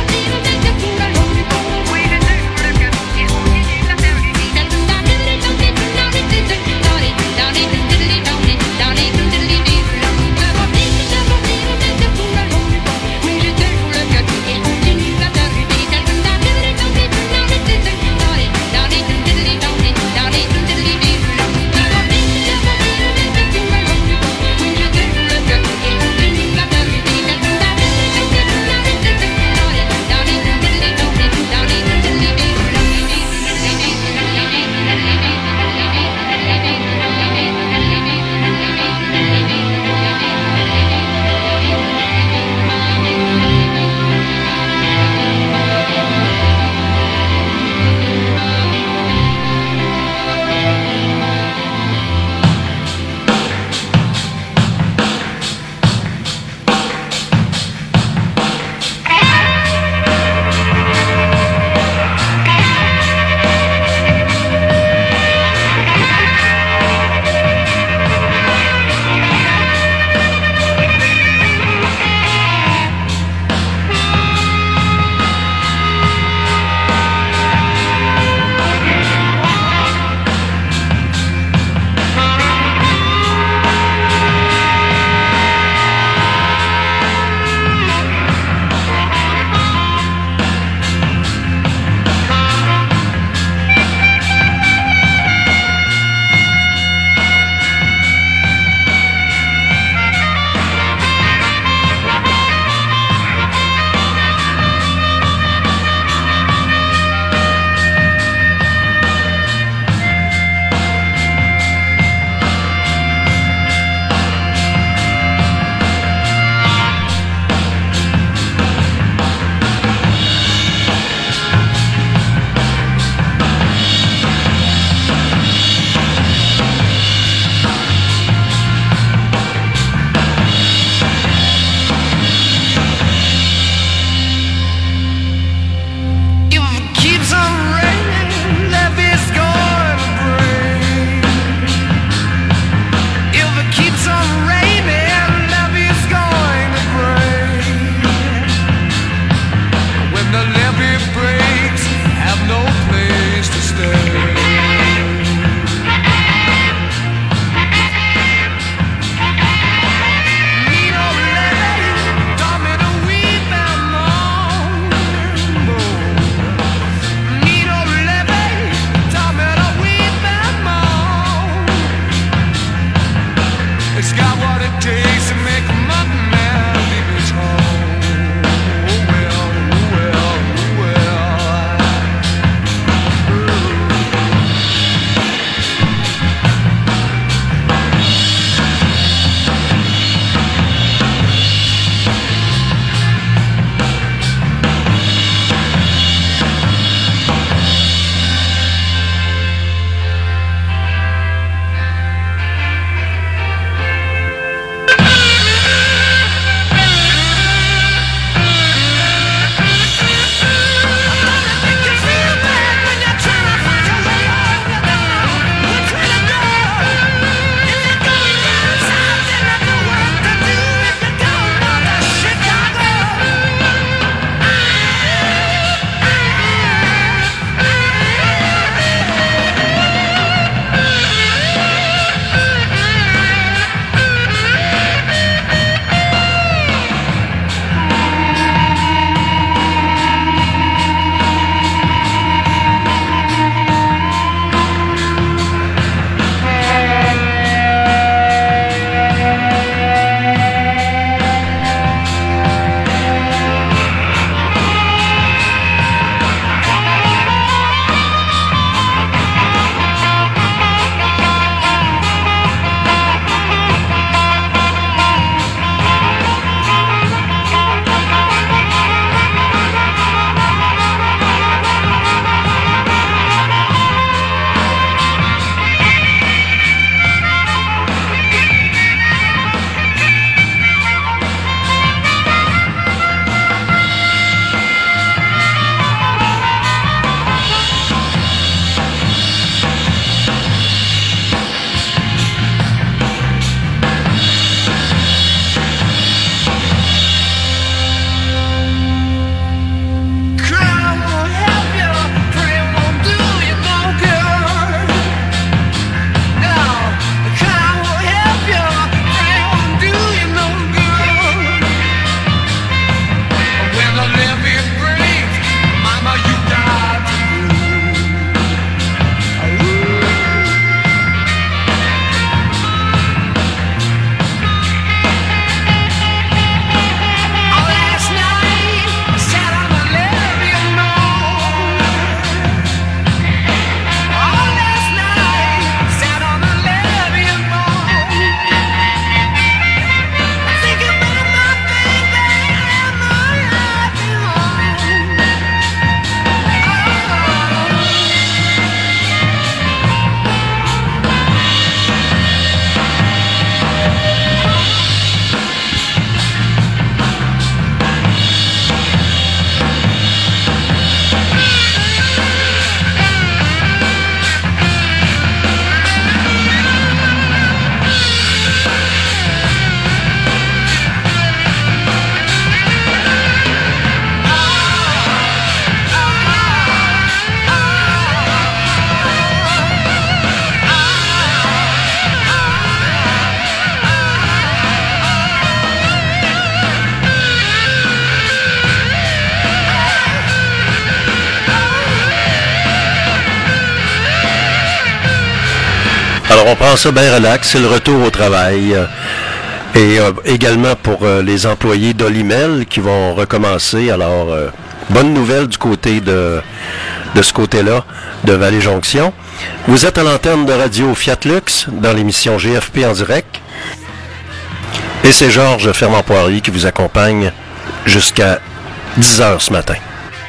Alors, on prend ça bien relax, c'est le retour au travail. Et euh, également pour euh, les employés d'Olimel qui vont recommencer. Alors, euh, bonne nouvelle du côté de, de ce côté-là, de Vallée-Jonction. Vous êtes à l'antenne de Radio Fiat Lux dans l'émission G F P en direct. Et c'est Georges Fermand-Poirier qui vous accompagne jusqu'à dix heures ce matin.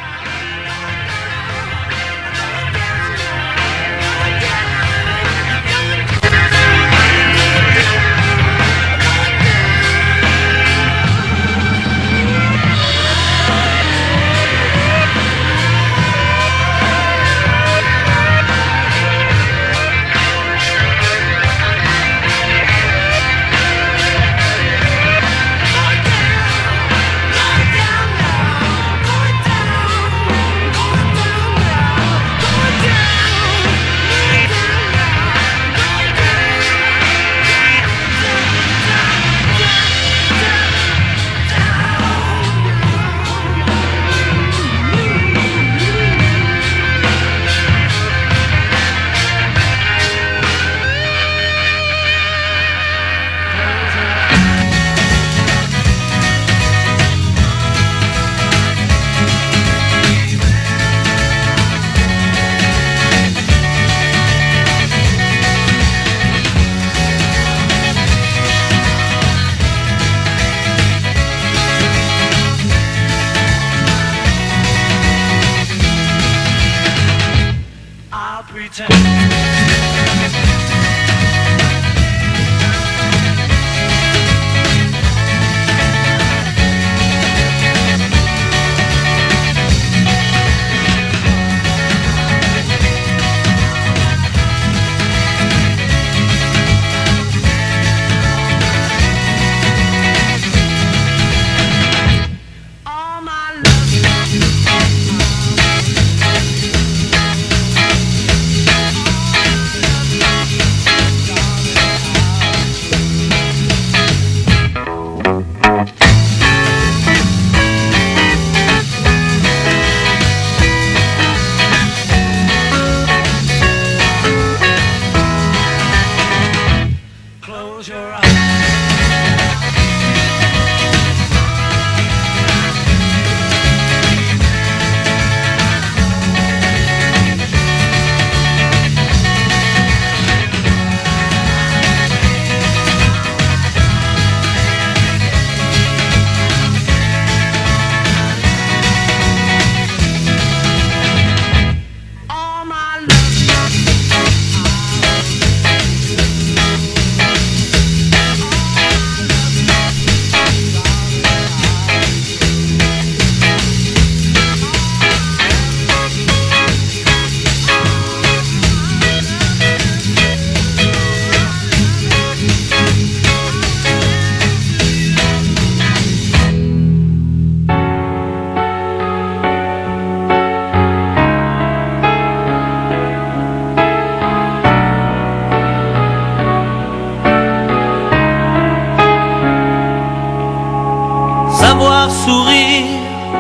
Savoir sourire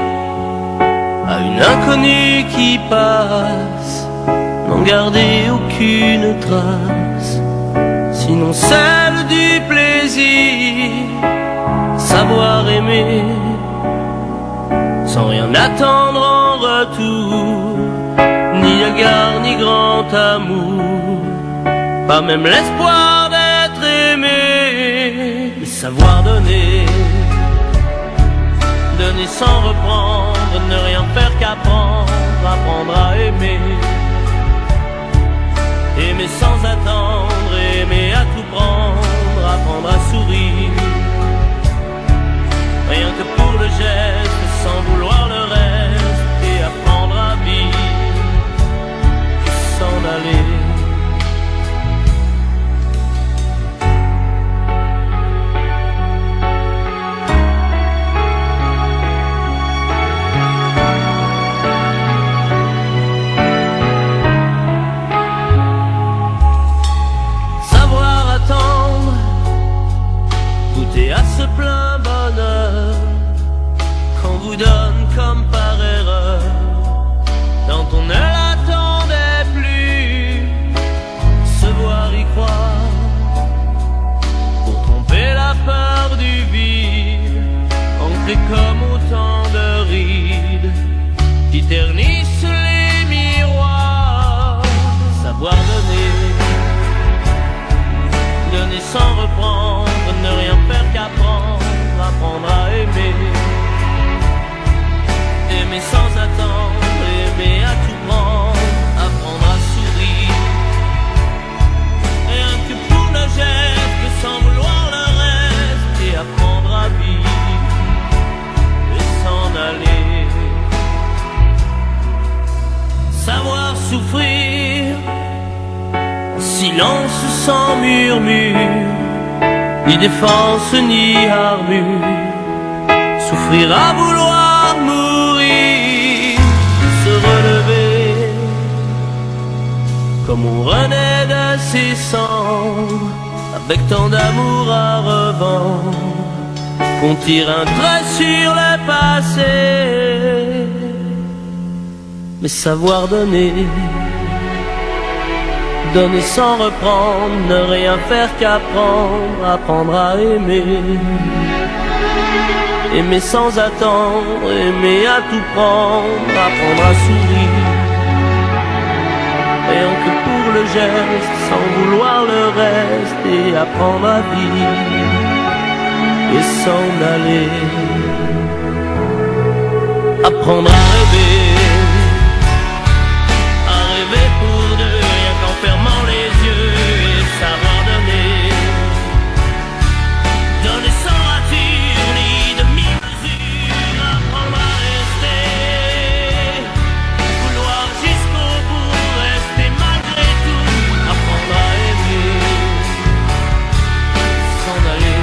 à une inconnue qui passe, n'en garder aucune trace, sinon celle du plaisir. Savoir aimer sans rien attendre en retour, ni égard ni grand amour, pas même l'espoir d'être aimé. Mais savoir donner, donner sans reprendre, ne rien faire qu'apprendre, apprendre à aimer. Aimer sans attendre, aimer à tout prendre, apprendre à sourire. Rien que pour le geste, sans vouloir le reste, et apprendre à vivre, et s'en aller. À ce plein bonheur qu'on vous donne comme par erreur, quand on ne l'attendait plus. silence sans murmure, ni défense ni armure, souffrir à vouloir mourir, se relever, comme on renaît de ses cendres, avec tant d'amour à revendre, qu'on tire un trait sur le passé, mais savoir donner, donner sans reprendre, ne rien faire qu'apprendre, apprendre à aimer, aimer sans attendre, aimer à tout prendre, apprendre à sourire, rien que pour le geste, sans vouloir le reste, et apprendre à vivre, et s'en aller, apprendre à rêver, à rêver pour deux, rien qu'en fermant les yeux, et savoir donner, donner sans rature, ni demi-mesure, apprendre à rester, vouloir jusqu'au bout, rester malgré tout, apprendre à aimer, s'en aller.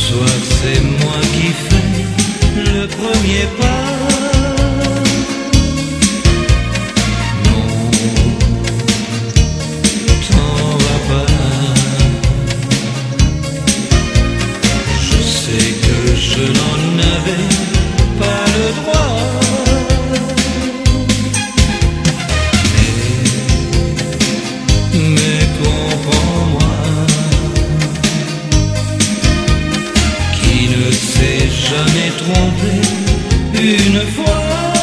soir c'est moi qui fais le premier pas. Non, t'en vas pas. Je sais que je n'en avais pas le droit. Mais, mais comprends-moi, qui ne s'est jamais trompé une fois.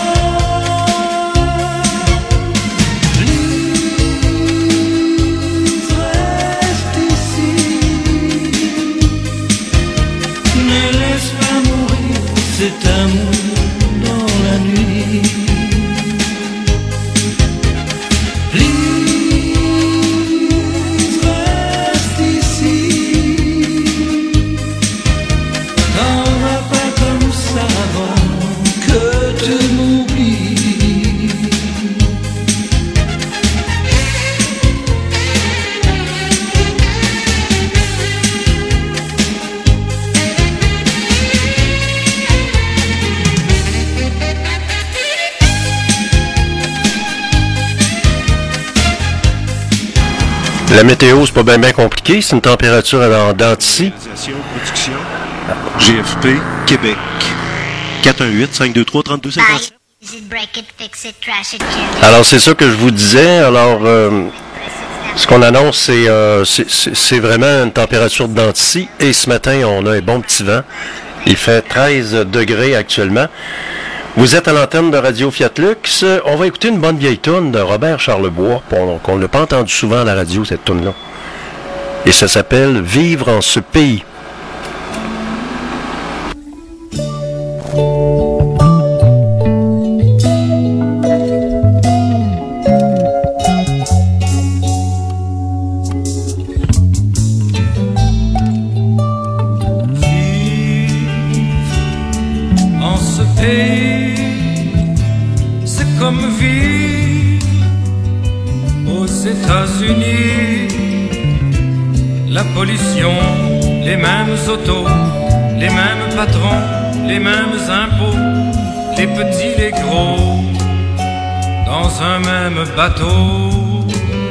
Cet amour dans la nuit. Please, reste ici. T'en vas pas comme ça avant que tu m'oublies. La météo, c'est pas bien bien compliqué. C'est une température en dents d'ici. Production, G F P, Québec. quatre un huit, cinq deux trois, trente-deux cinquante-sept. Alors, c'est ça que je vous disais. Alors, euh, ce qu'on annonce, c'est, euh, c'est, c'est, c'est vraiment une température de dents d'ici. Et ce matin, on a un bon petit vent. Il fait treize degrés actuellement. Vous êtes à l'antenne de Radio Fiat Lux. On va écouter une bonne vieille toune de Robert Charlebois, qu'on n'a pas entendu souvent à la radio, cette toune-là. Et ça s'appelle « Vivre en ce pays ». La pollution, les mêmes autos, les mêmes patrons, les mêmes impôts, les petits, les gros, dans un même bateau.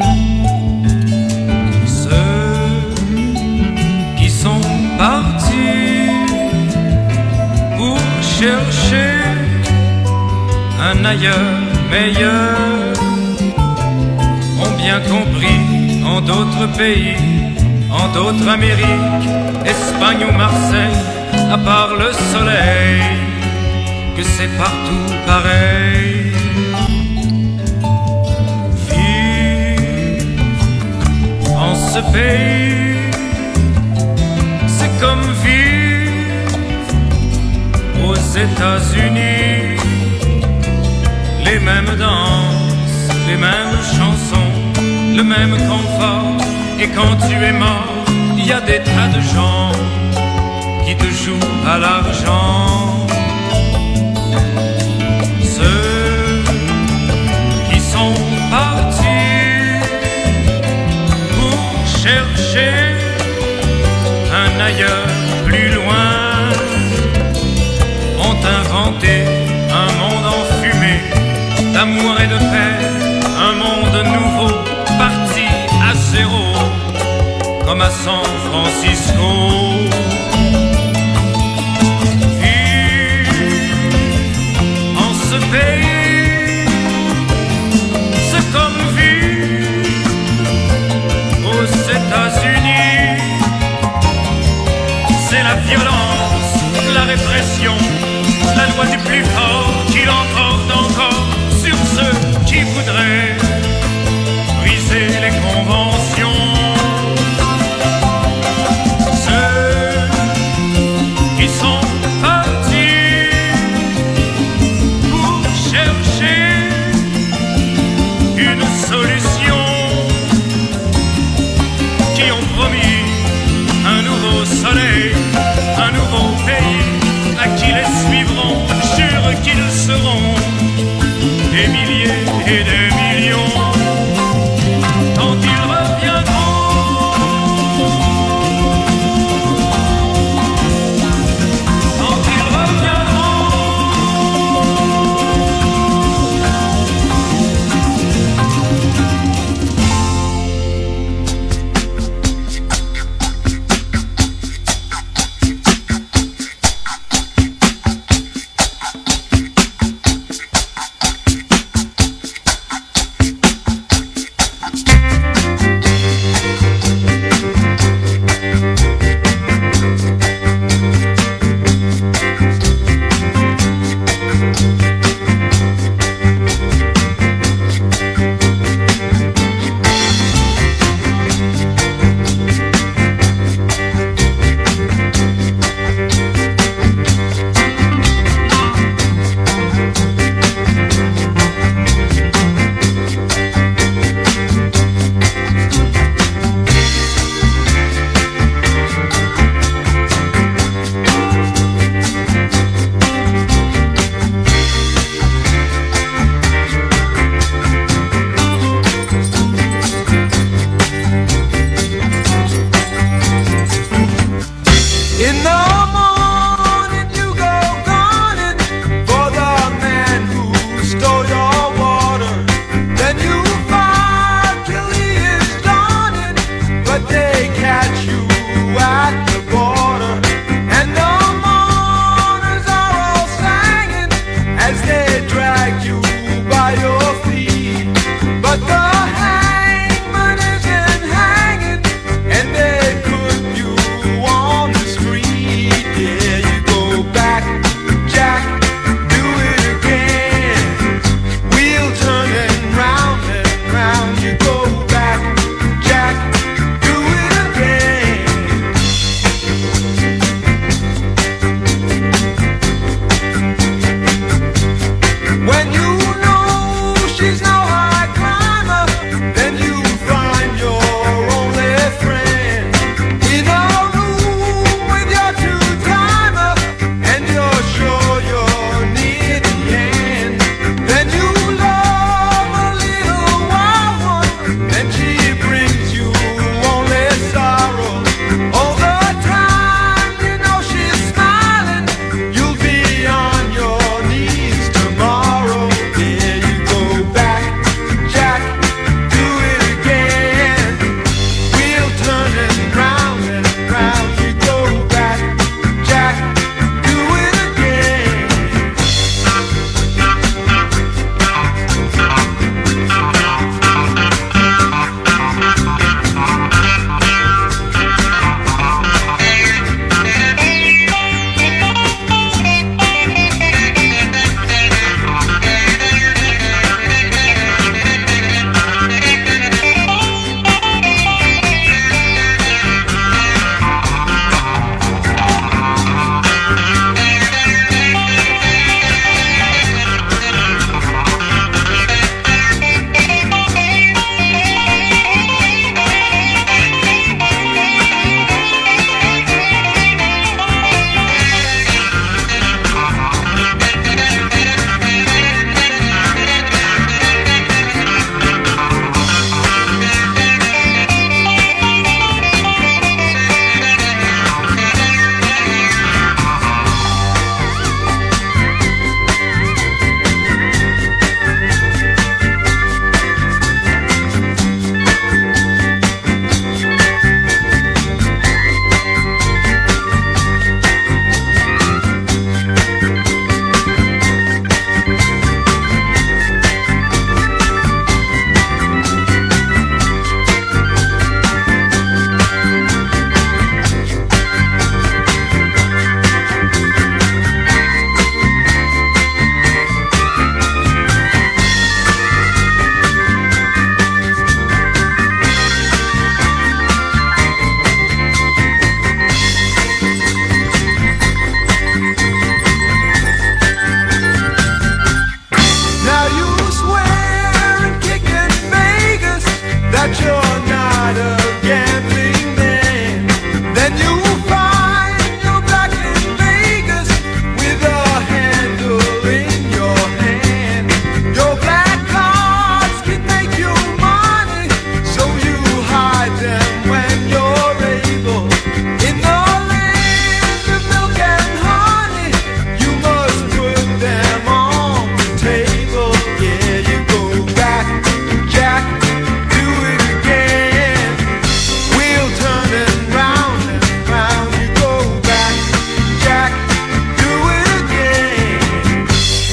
Ceux qui sont partis pour chercher un ailleurs meilleur ont bien compris en d'autres pays, en d'autres Amériques, Espagne ou Marseille, à part le soleil, que c'est partout pareil. Vivre en ce pays, c'est comme vivre aux États-Unis. Les mêmes danses, les mêmes chansons, le même confort. Et quand tu es mort, il y a des tas de gens qui te jouent à l'argent. Ceux qui sont partis pour chercher un ailleurs plus loin ont inventé un monde enfumé d'amour et de paix, un monde nouveau parti à zéro, comme à San Francisco. Vivre en ce pays, c'est comme vivre aux États-Unis. C'est la violence, la répression, la loi du plus fort qui l'emporte encore sur ceux qui voudraient briser les conventions. Un nouveau pays à qui les suivront, jure qu'ils seront des milliers et des millions. In the morning you go gunning for the man who stole your water. Then you fight till he is dawning, but they catch you at the border. And the mourners are all singing as they drag you by your feet. But the hangman isn't hanging, and they put you on the street. Yeah, you go back, Jack, do it again. Wheel turning round and round. You go back, Jack, do it again. When you know she's no high climber, then you find your only friend in a room with your two-timer, and you're sure you're near the end. Then you love a little wild one, and she brings you only sorrow. All the time you know she's smiling, you'll be on your knees tomorrow. Yeah, you go back, Jack, do it again. Wheel turning round and round. You go back, Jack, do it again. Now you swear and kick in Vegas that you're not a gambling man. Then you find you're back in Vegas with a handle in your hand. Your black cards can make you money, so you hide them when you're able. In the land of milk and honey, you must put them on the table. Yeah, you go back, Jack, do it again. Wheel turning round and round. You go back, Jack, do it again.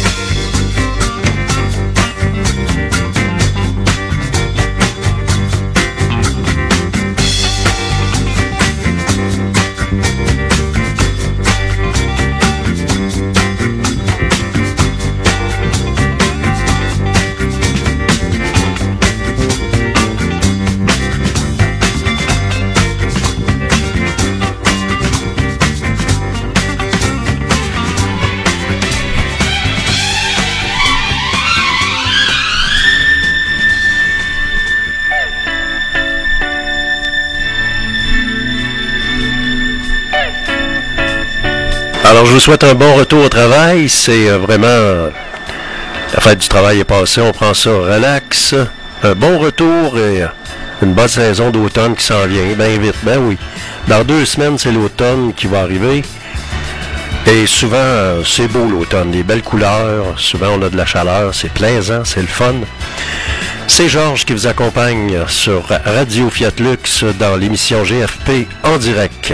Alors, je vous souhaite un bon retour au travail. C'est euh, vraiment... euh, la fête du travail est passée, on prend ça relax. Un bon retour et euh, une bonne saison d'automne qui s'en vient. Bien vite, ben oui. Dans deux semaines, c'est l'automne qui va arriver. Et souvent, euh, c'est beau l'automne, des belles couleurs. Souvent, on a de la chaleur, c'est plaisant, c'est le fun. C'est Georges qui vous accompagne sur Radio Fiat Lux dans l'émission G F P en direct.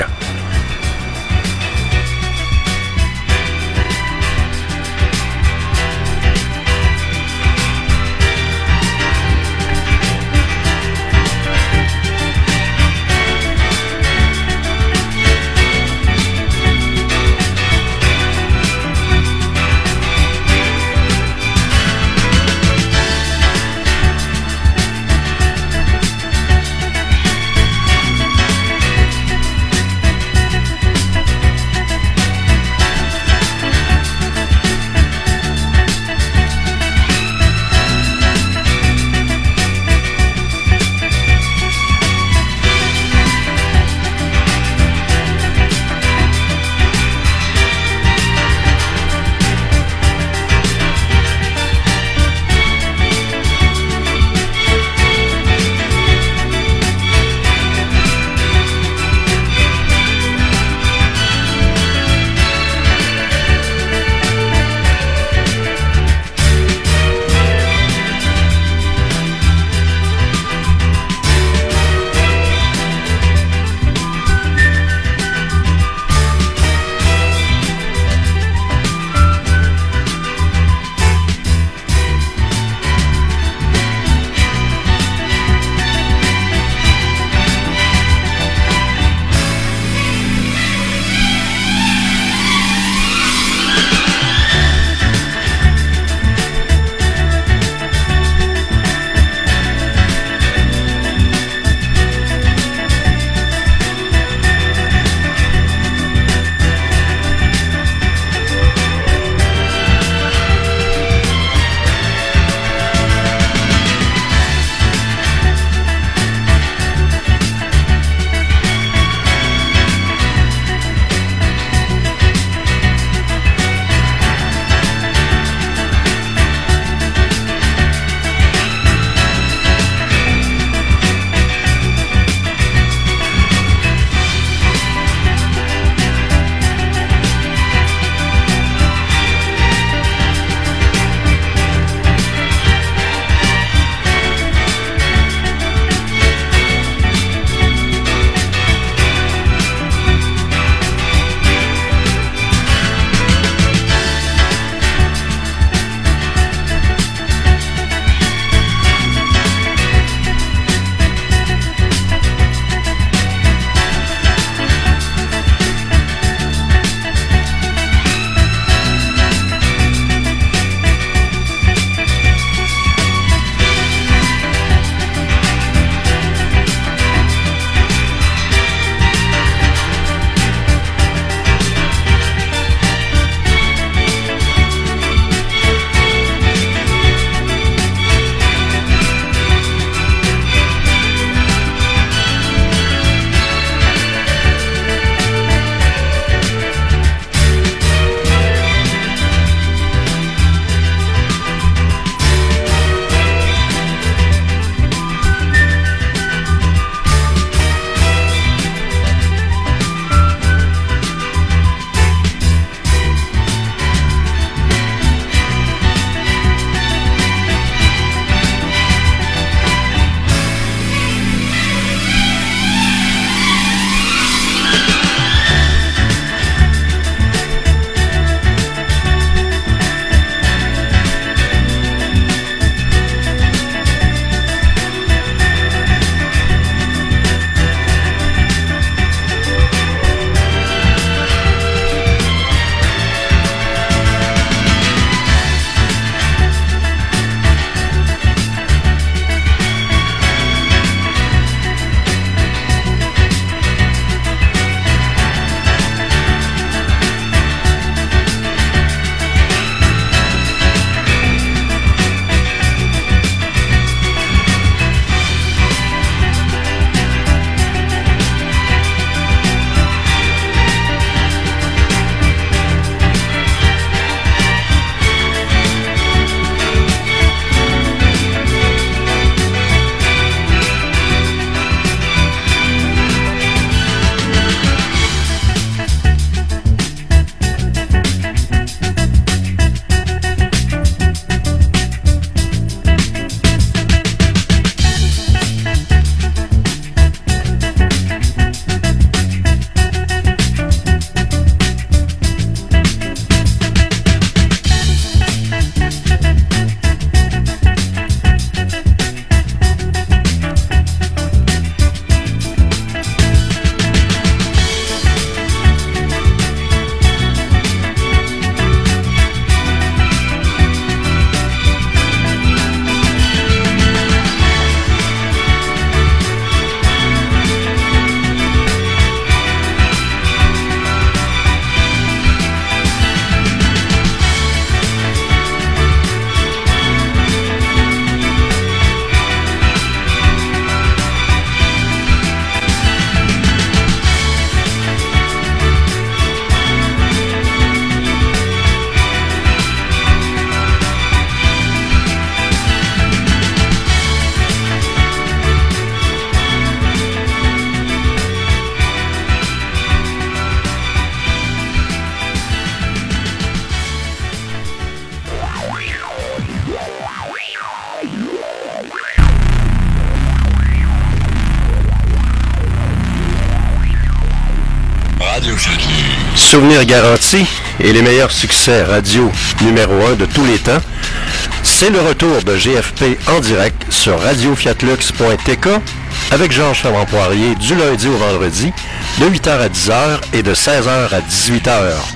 Souvenirs garantis et les meilleurs succès radio numéro un de tous les temps. C'est le retour de G F P en direct sur radio fiat lux point t k avec Georges Ferrand-Poirier du lundi au vendredi de huit heures à dix heures et de seize heures à dix-huit heures.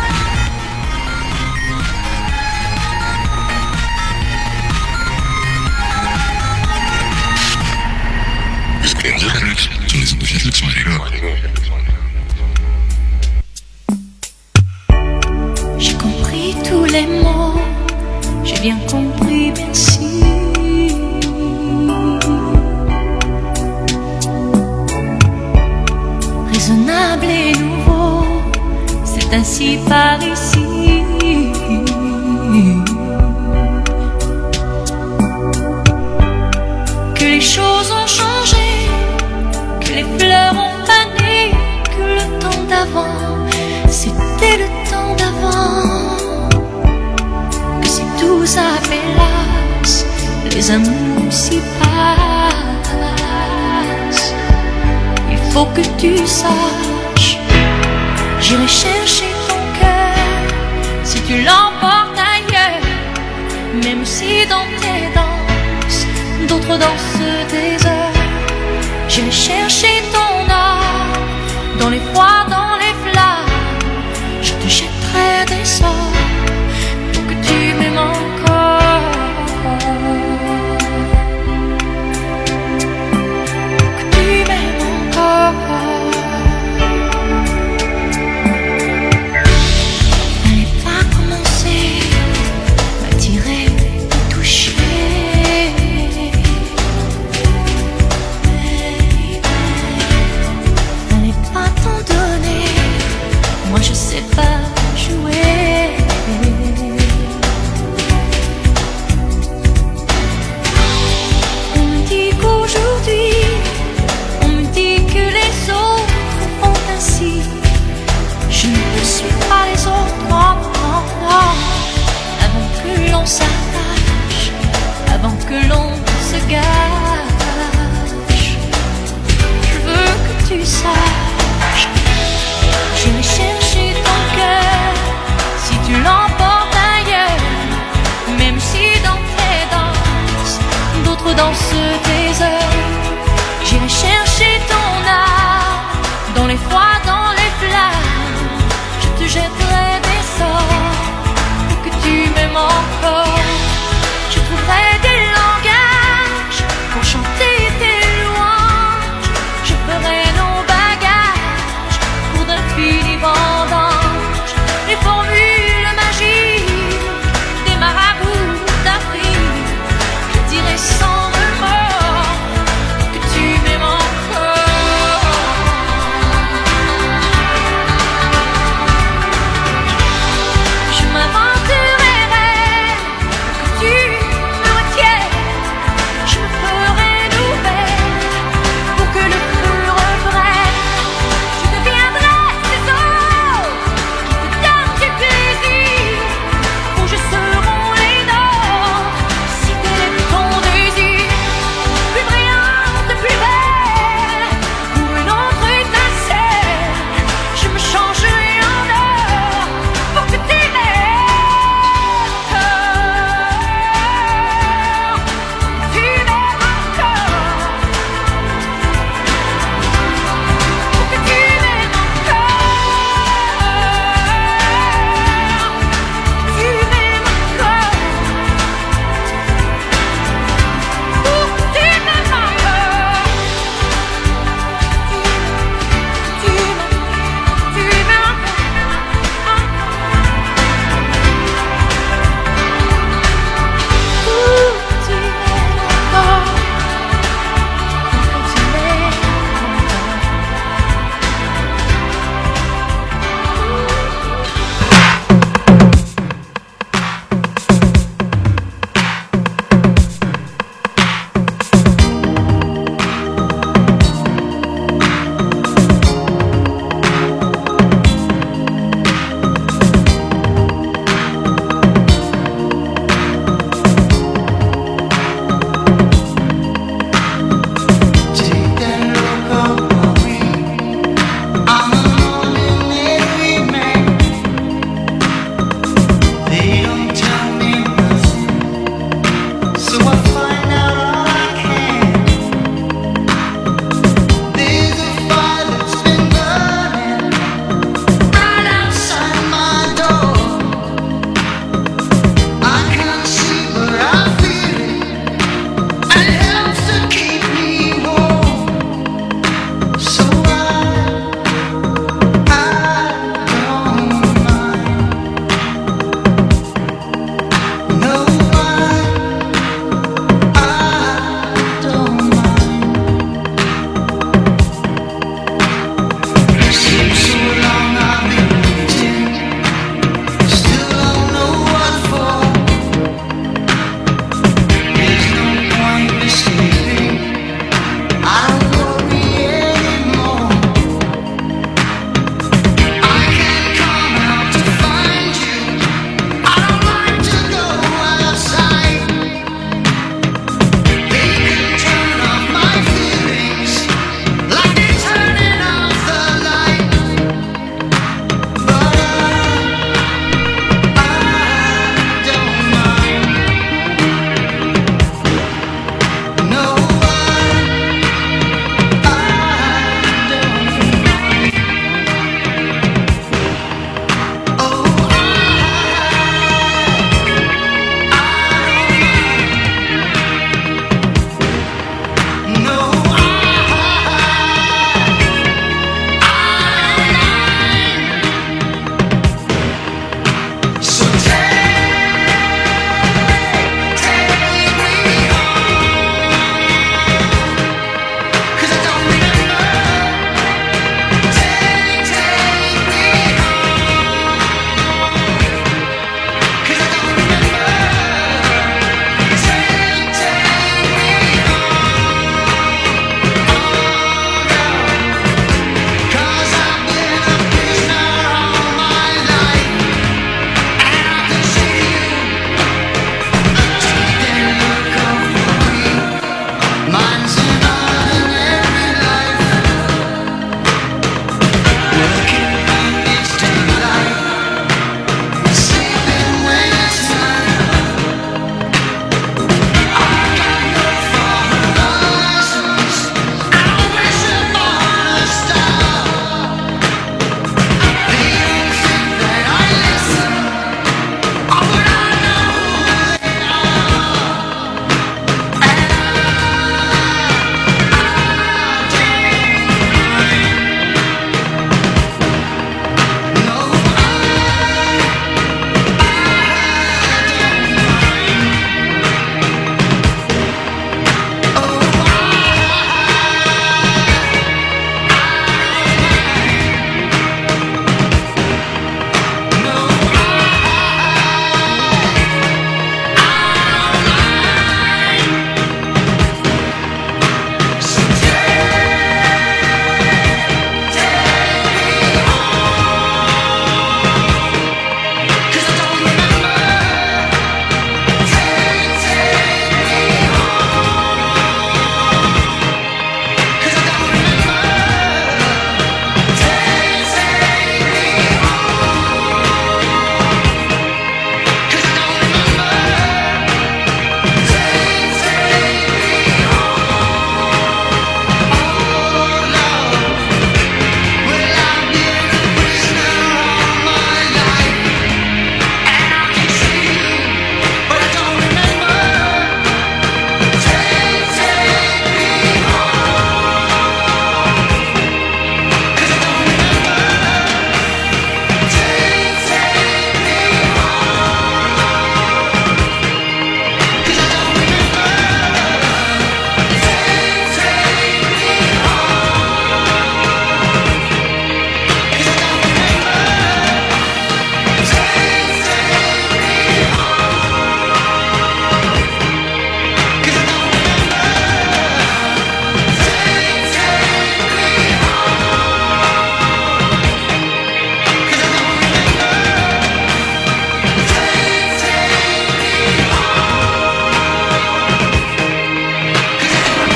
J'ai compris tous les mots, j'ai bien compris, merci. Raisonnable et nouveau, c'est ainsi par ici. Que les choses ont changé, que les fleurs ont fané, que le temps d'avant, c'était le temps d'avant. Que si tout s'appelasse, les amours s'y passent. Il faut que tu saches, j'irai chercher ton cœur si tu l'emportes ailleurs. Même si dans tes danses, d'autres dansent des heures. J'irai chercher ton âme dans les froids, dans les flammes. Je te jetterai des sorts pour que tu m'aimes encore. Pour que tu m'aimes encore. N'allez pas commencer à m'attirer, à toucher. Moi je sais pas jouer. On me dit qu'aujourd'hui, on me dit que les autres font ainsi. Je ne suis pas les autres, non, non, non. Avant que l'on s'attache, avant que l'on se gâche, je veux que tu saches, j'irai chercher ton cœur si tu l'emportes ailleurs. Même si dans tes danses, d'autres dansent tes heures. J'irai chercher ton âme dans les froids, dans les flammes. Je te jetterai des sorts pour que tu m'aimes encore. Je trouverai des langages pour chanter tes louanges. Je ferai nos bagages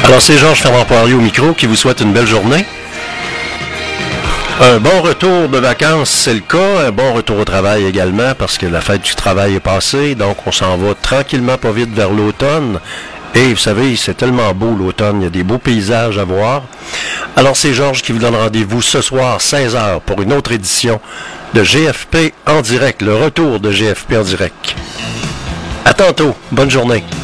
Alors, c'est Georges Ferrand-Poirier au micro qui vous souhaite une belle journée. Un bon retour de vacances, c'est le cas. Un bon retour au travail également, parce que la fête du travail est passée. Donc, on s'en va tranquillement, pas vite, vers l'automne. Et vous savez, c'est tellement beau l'automne. Il y a des beaux paysages à voir. Alors, c'est Georges qui vous donne rendez-vous ce soir, seize heures, pour une autre édition de G F P en direct. Le retour de G F P en direct. À tantôt. Bonne journée.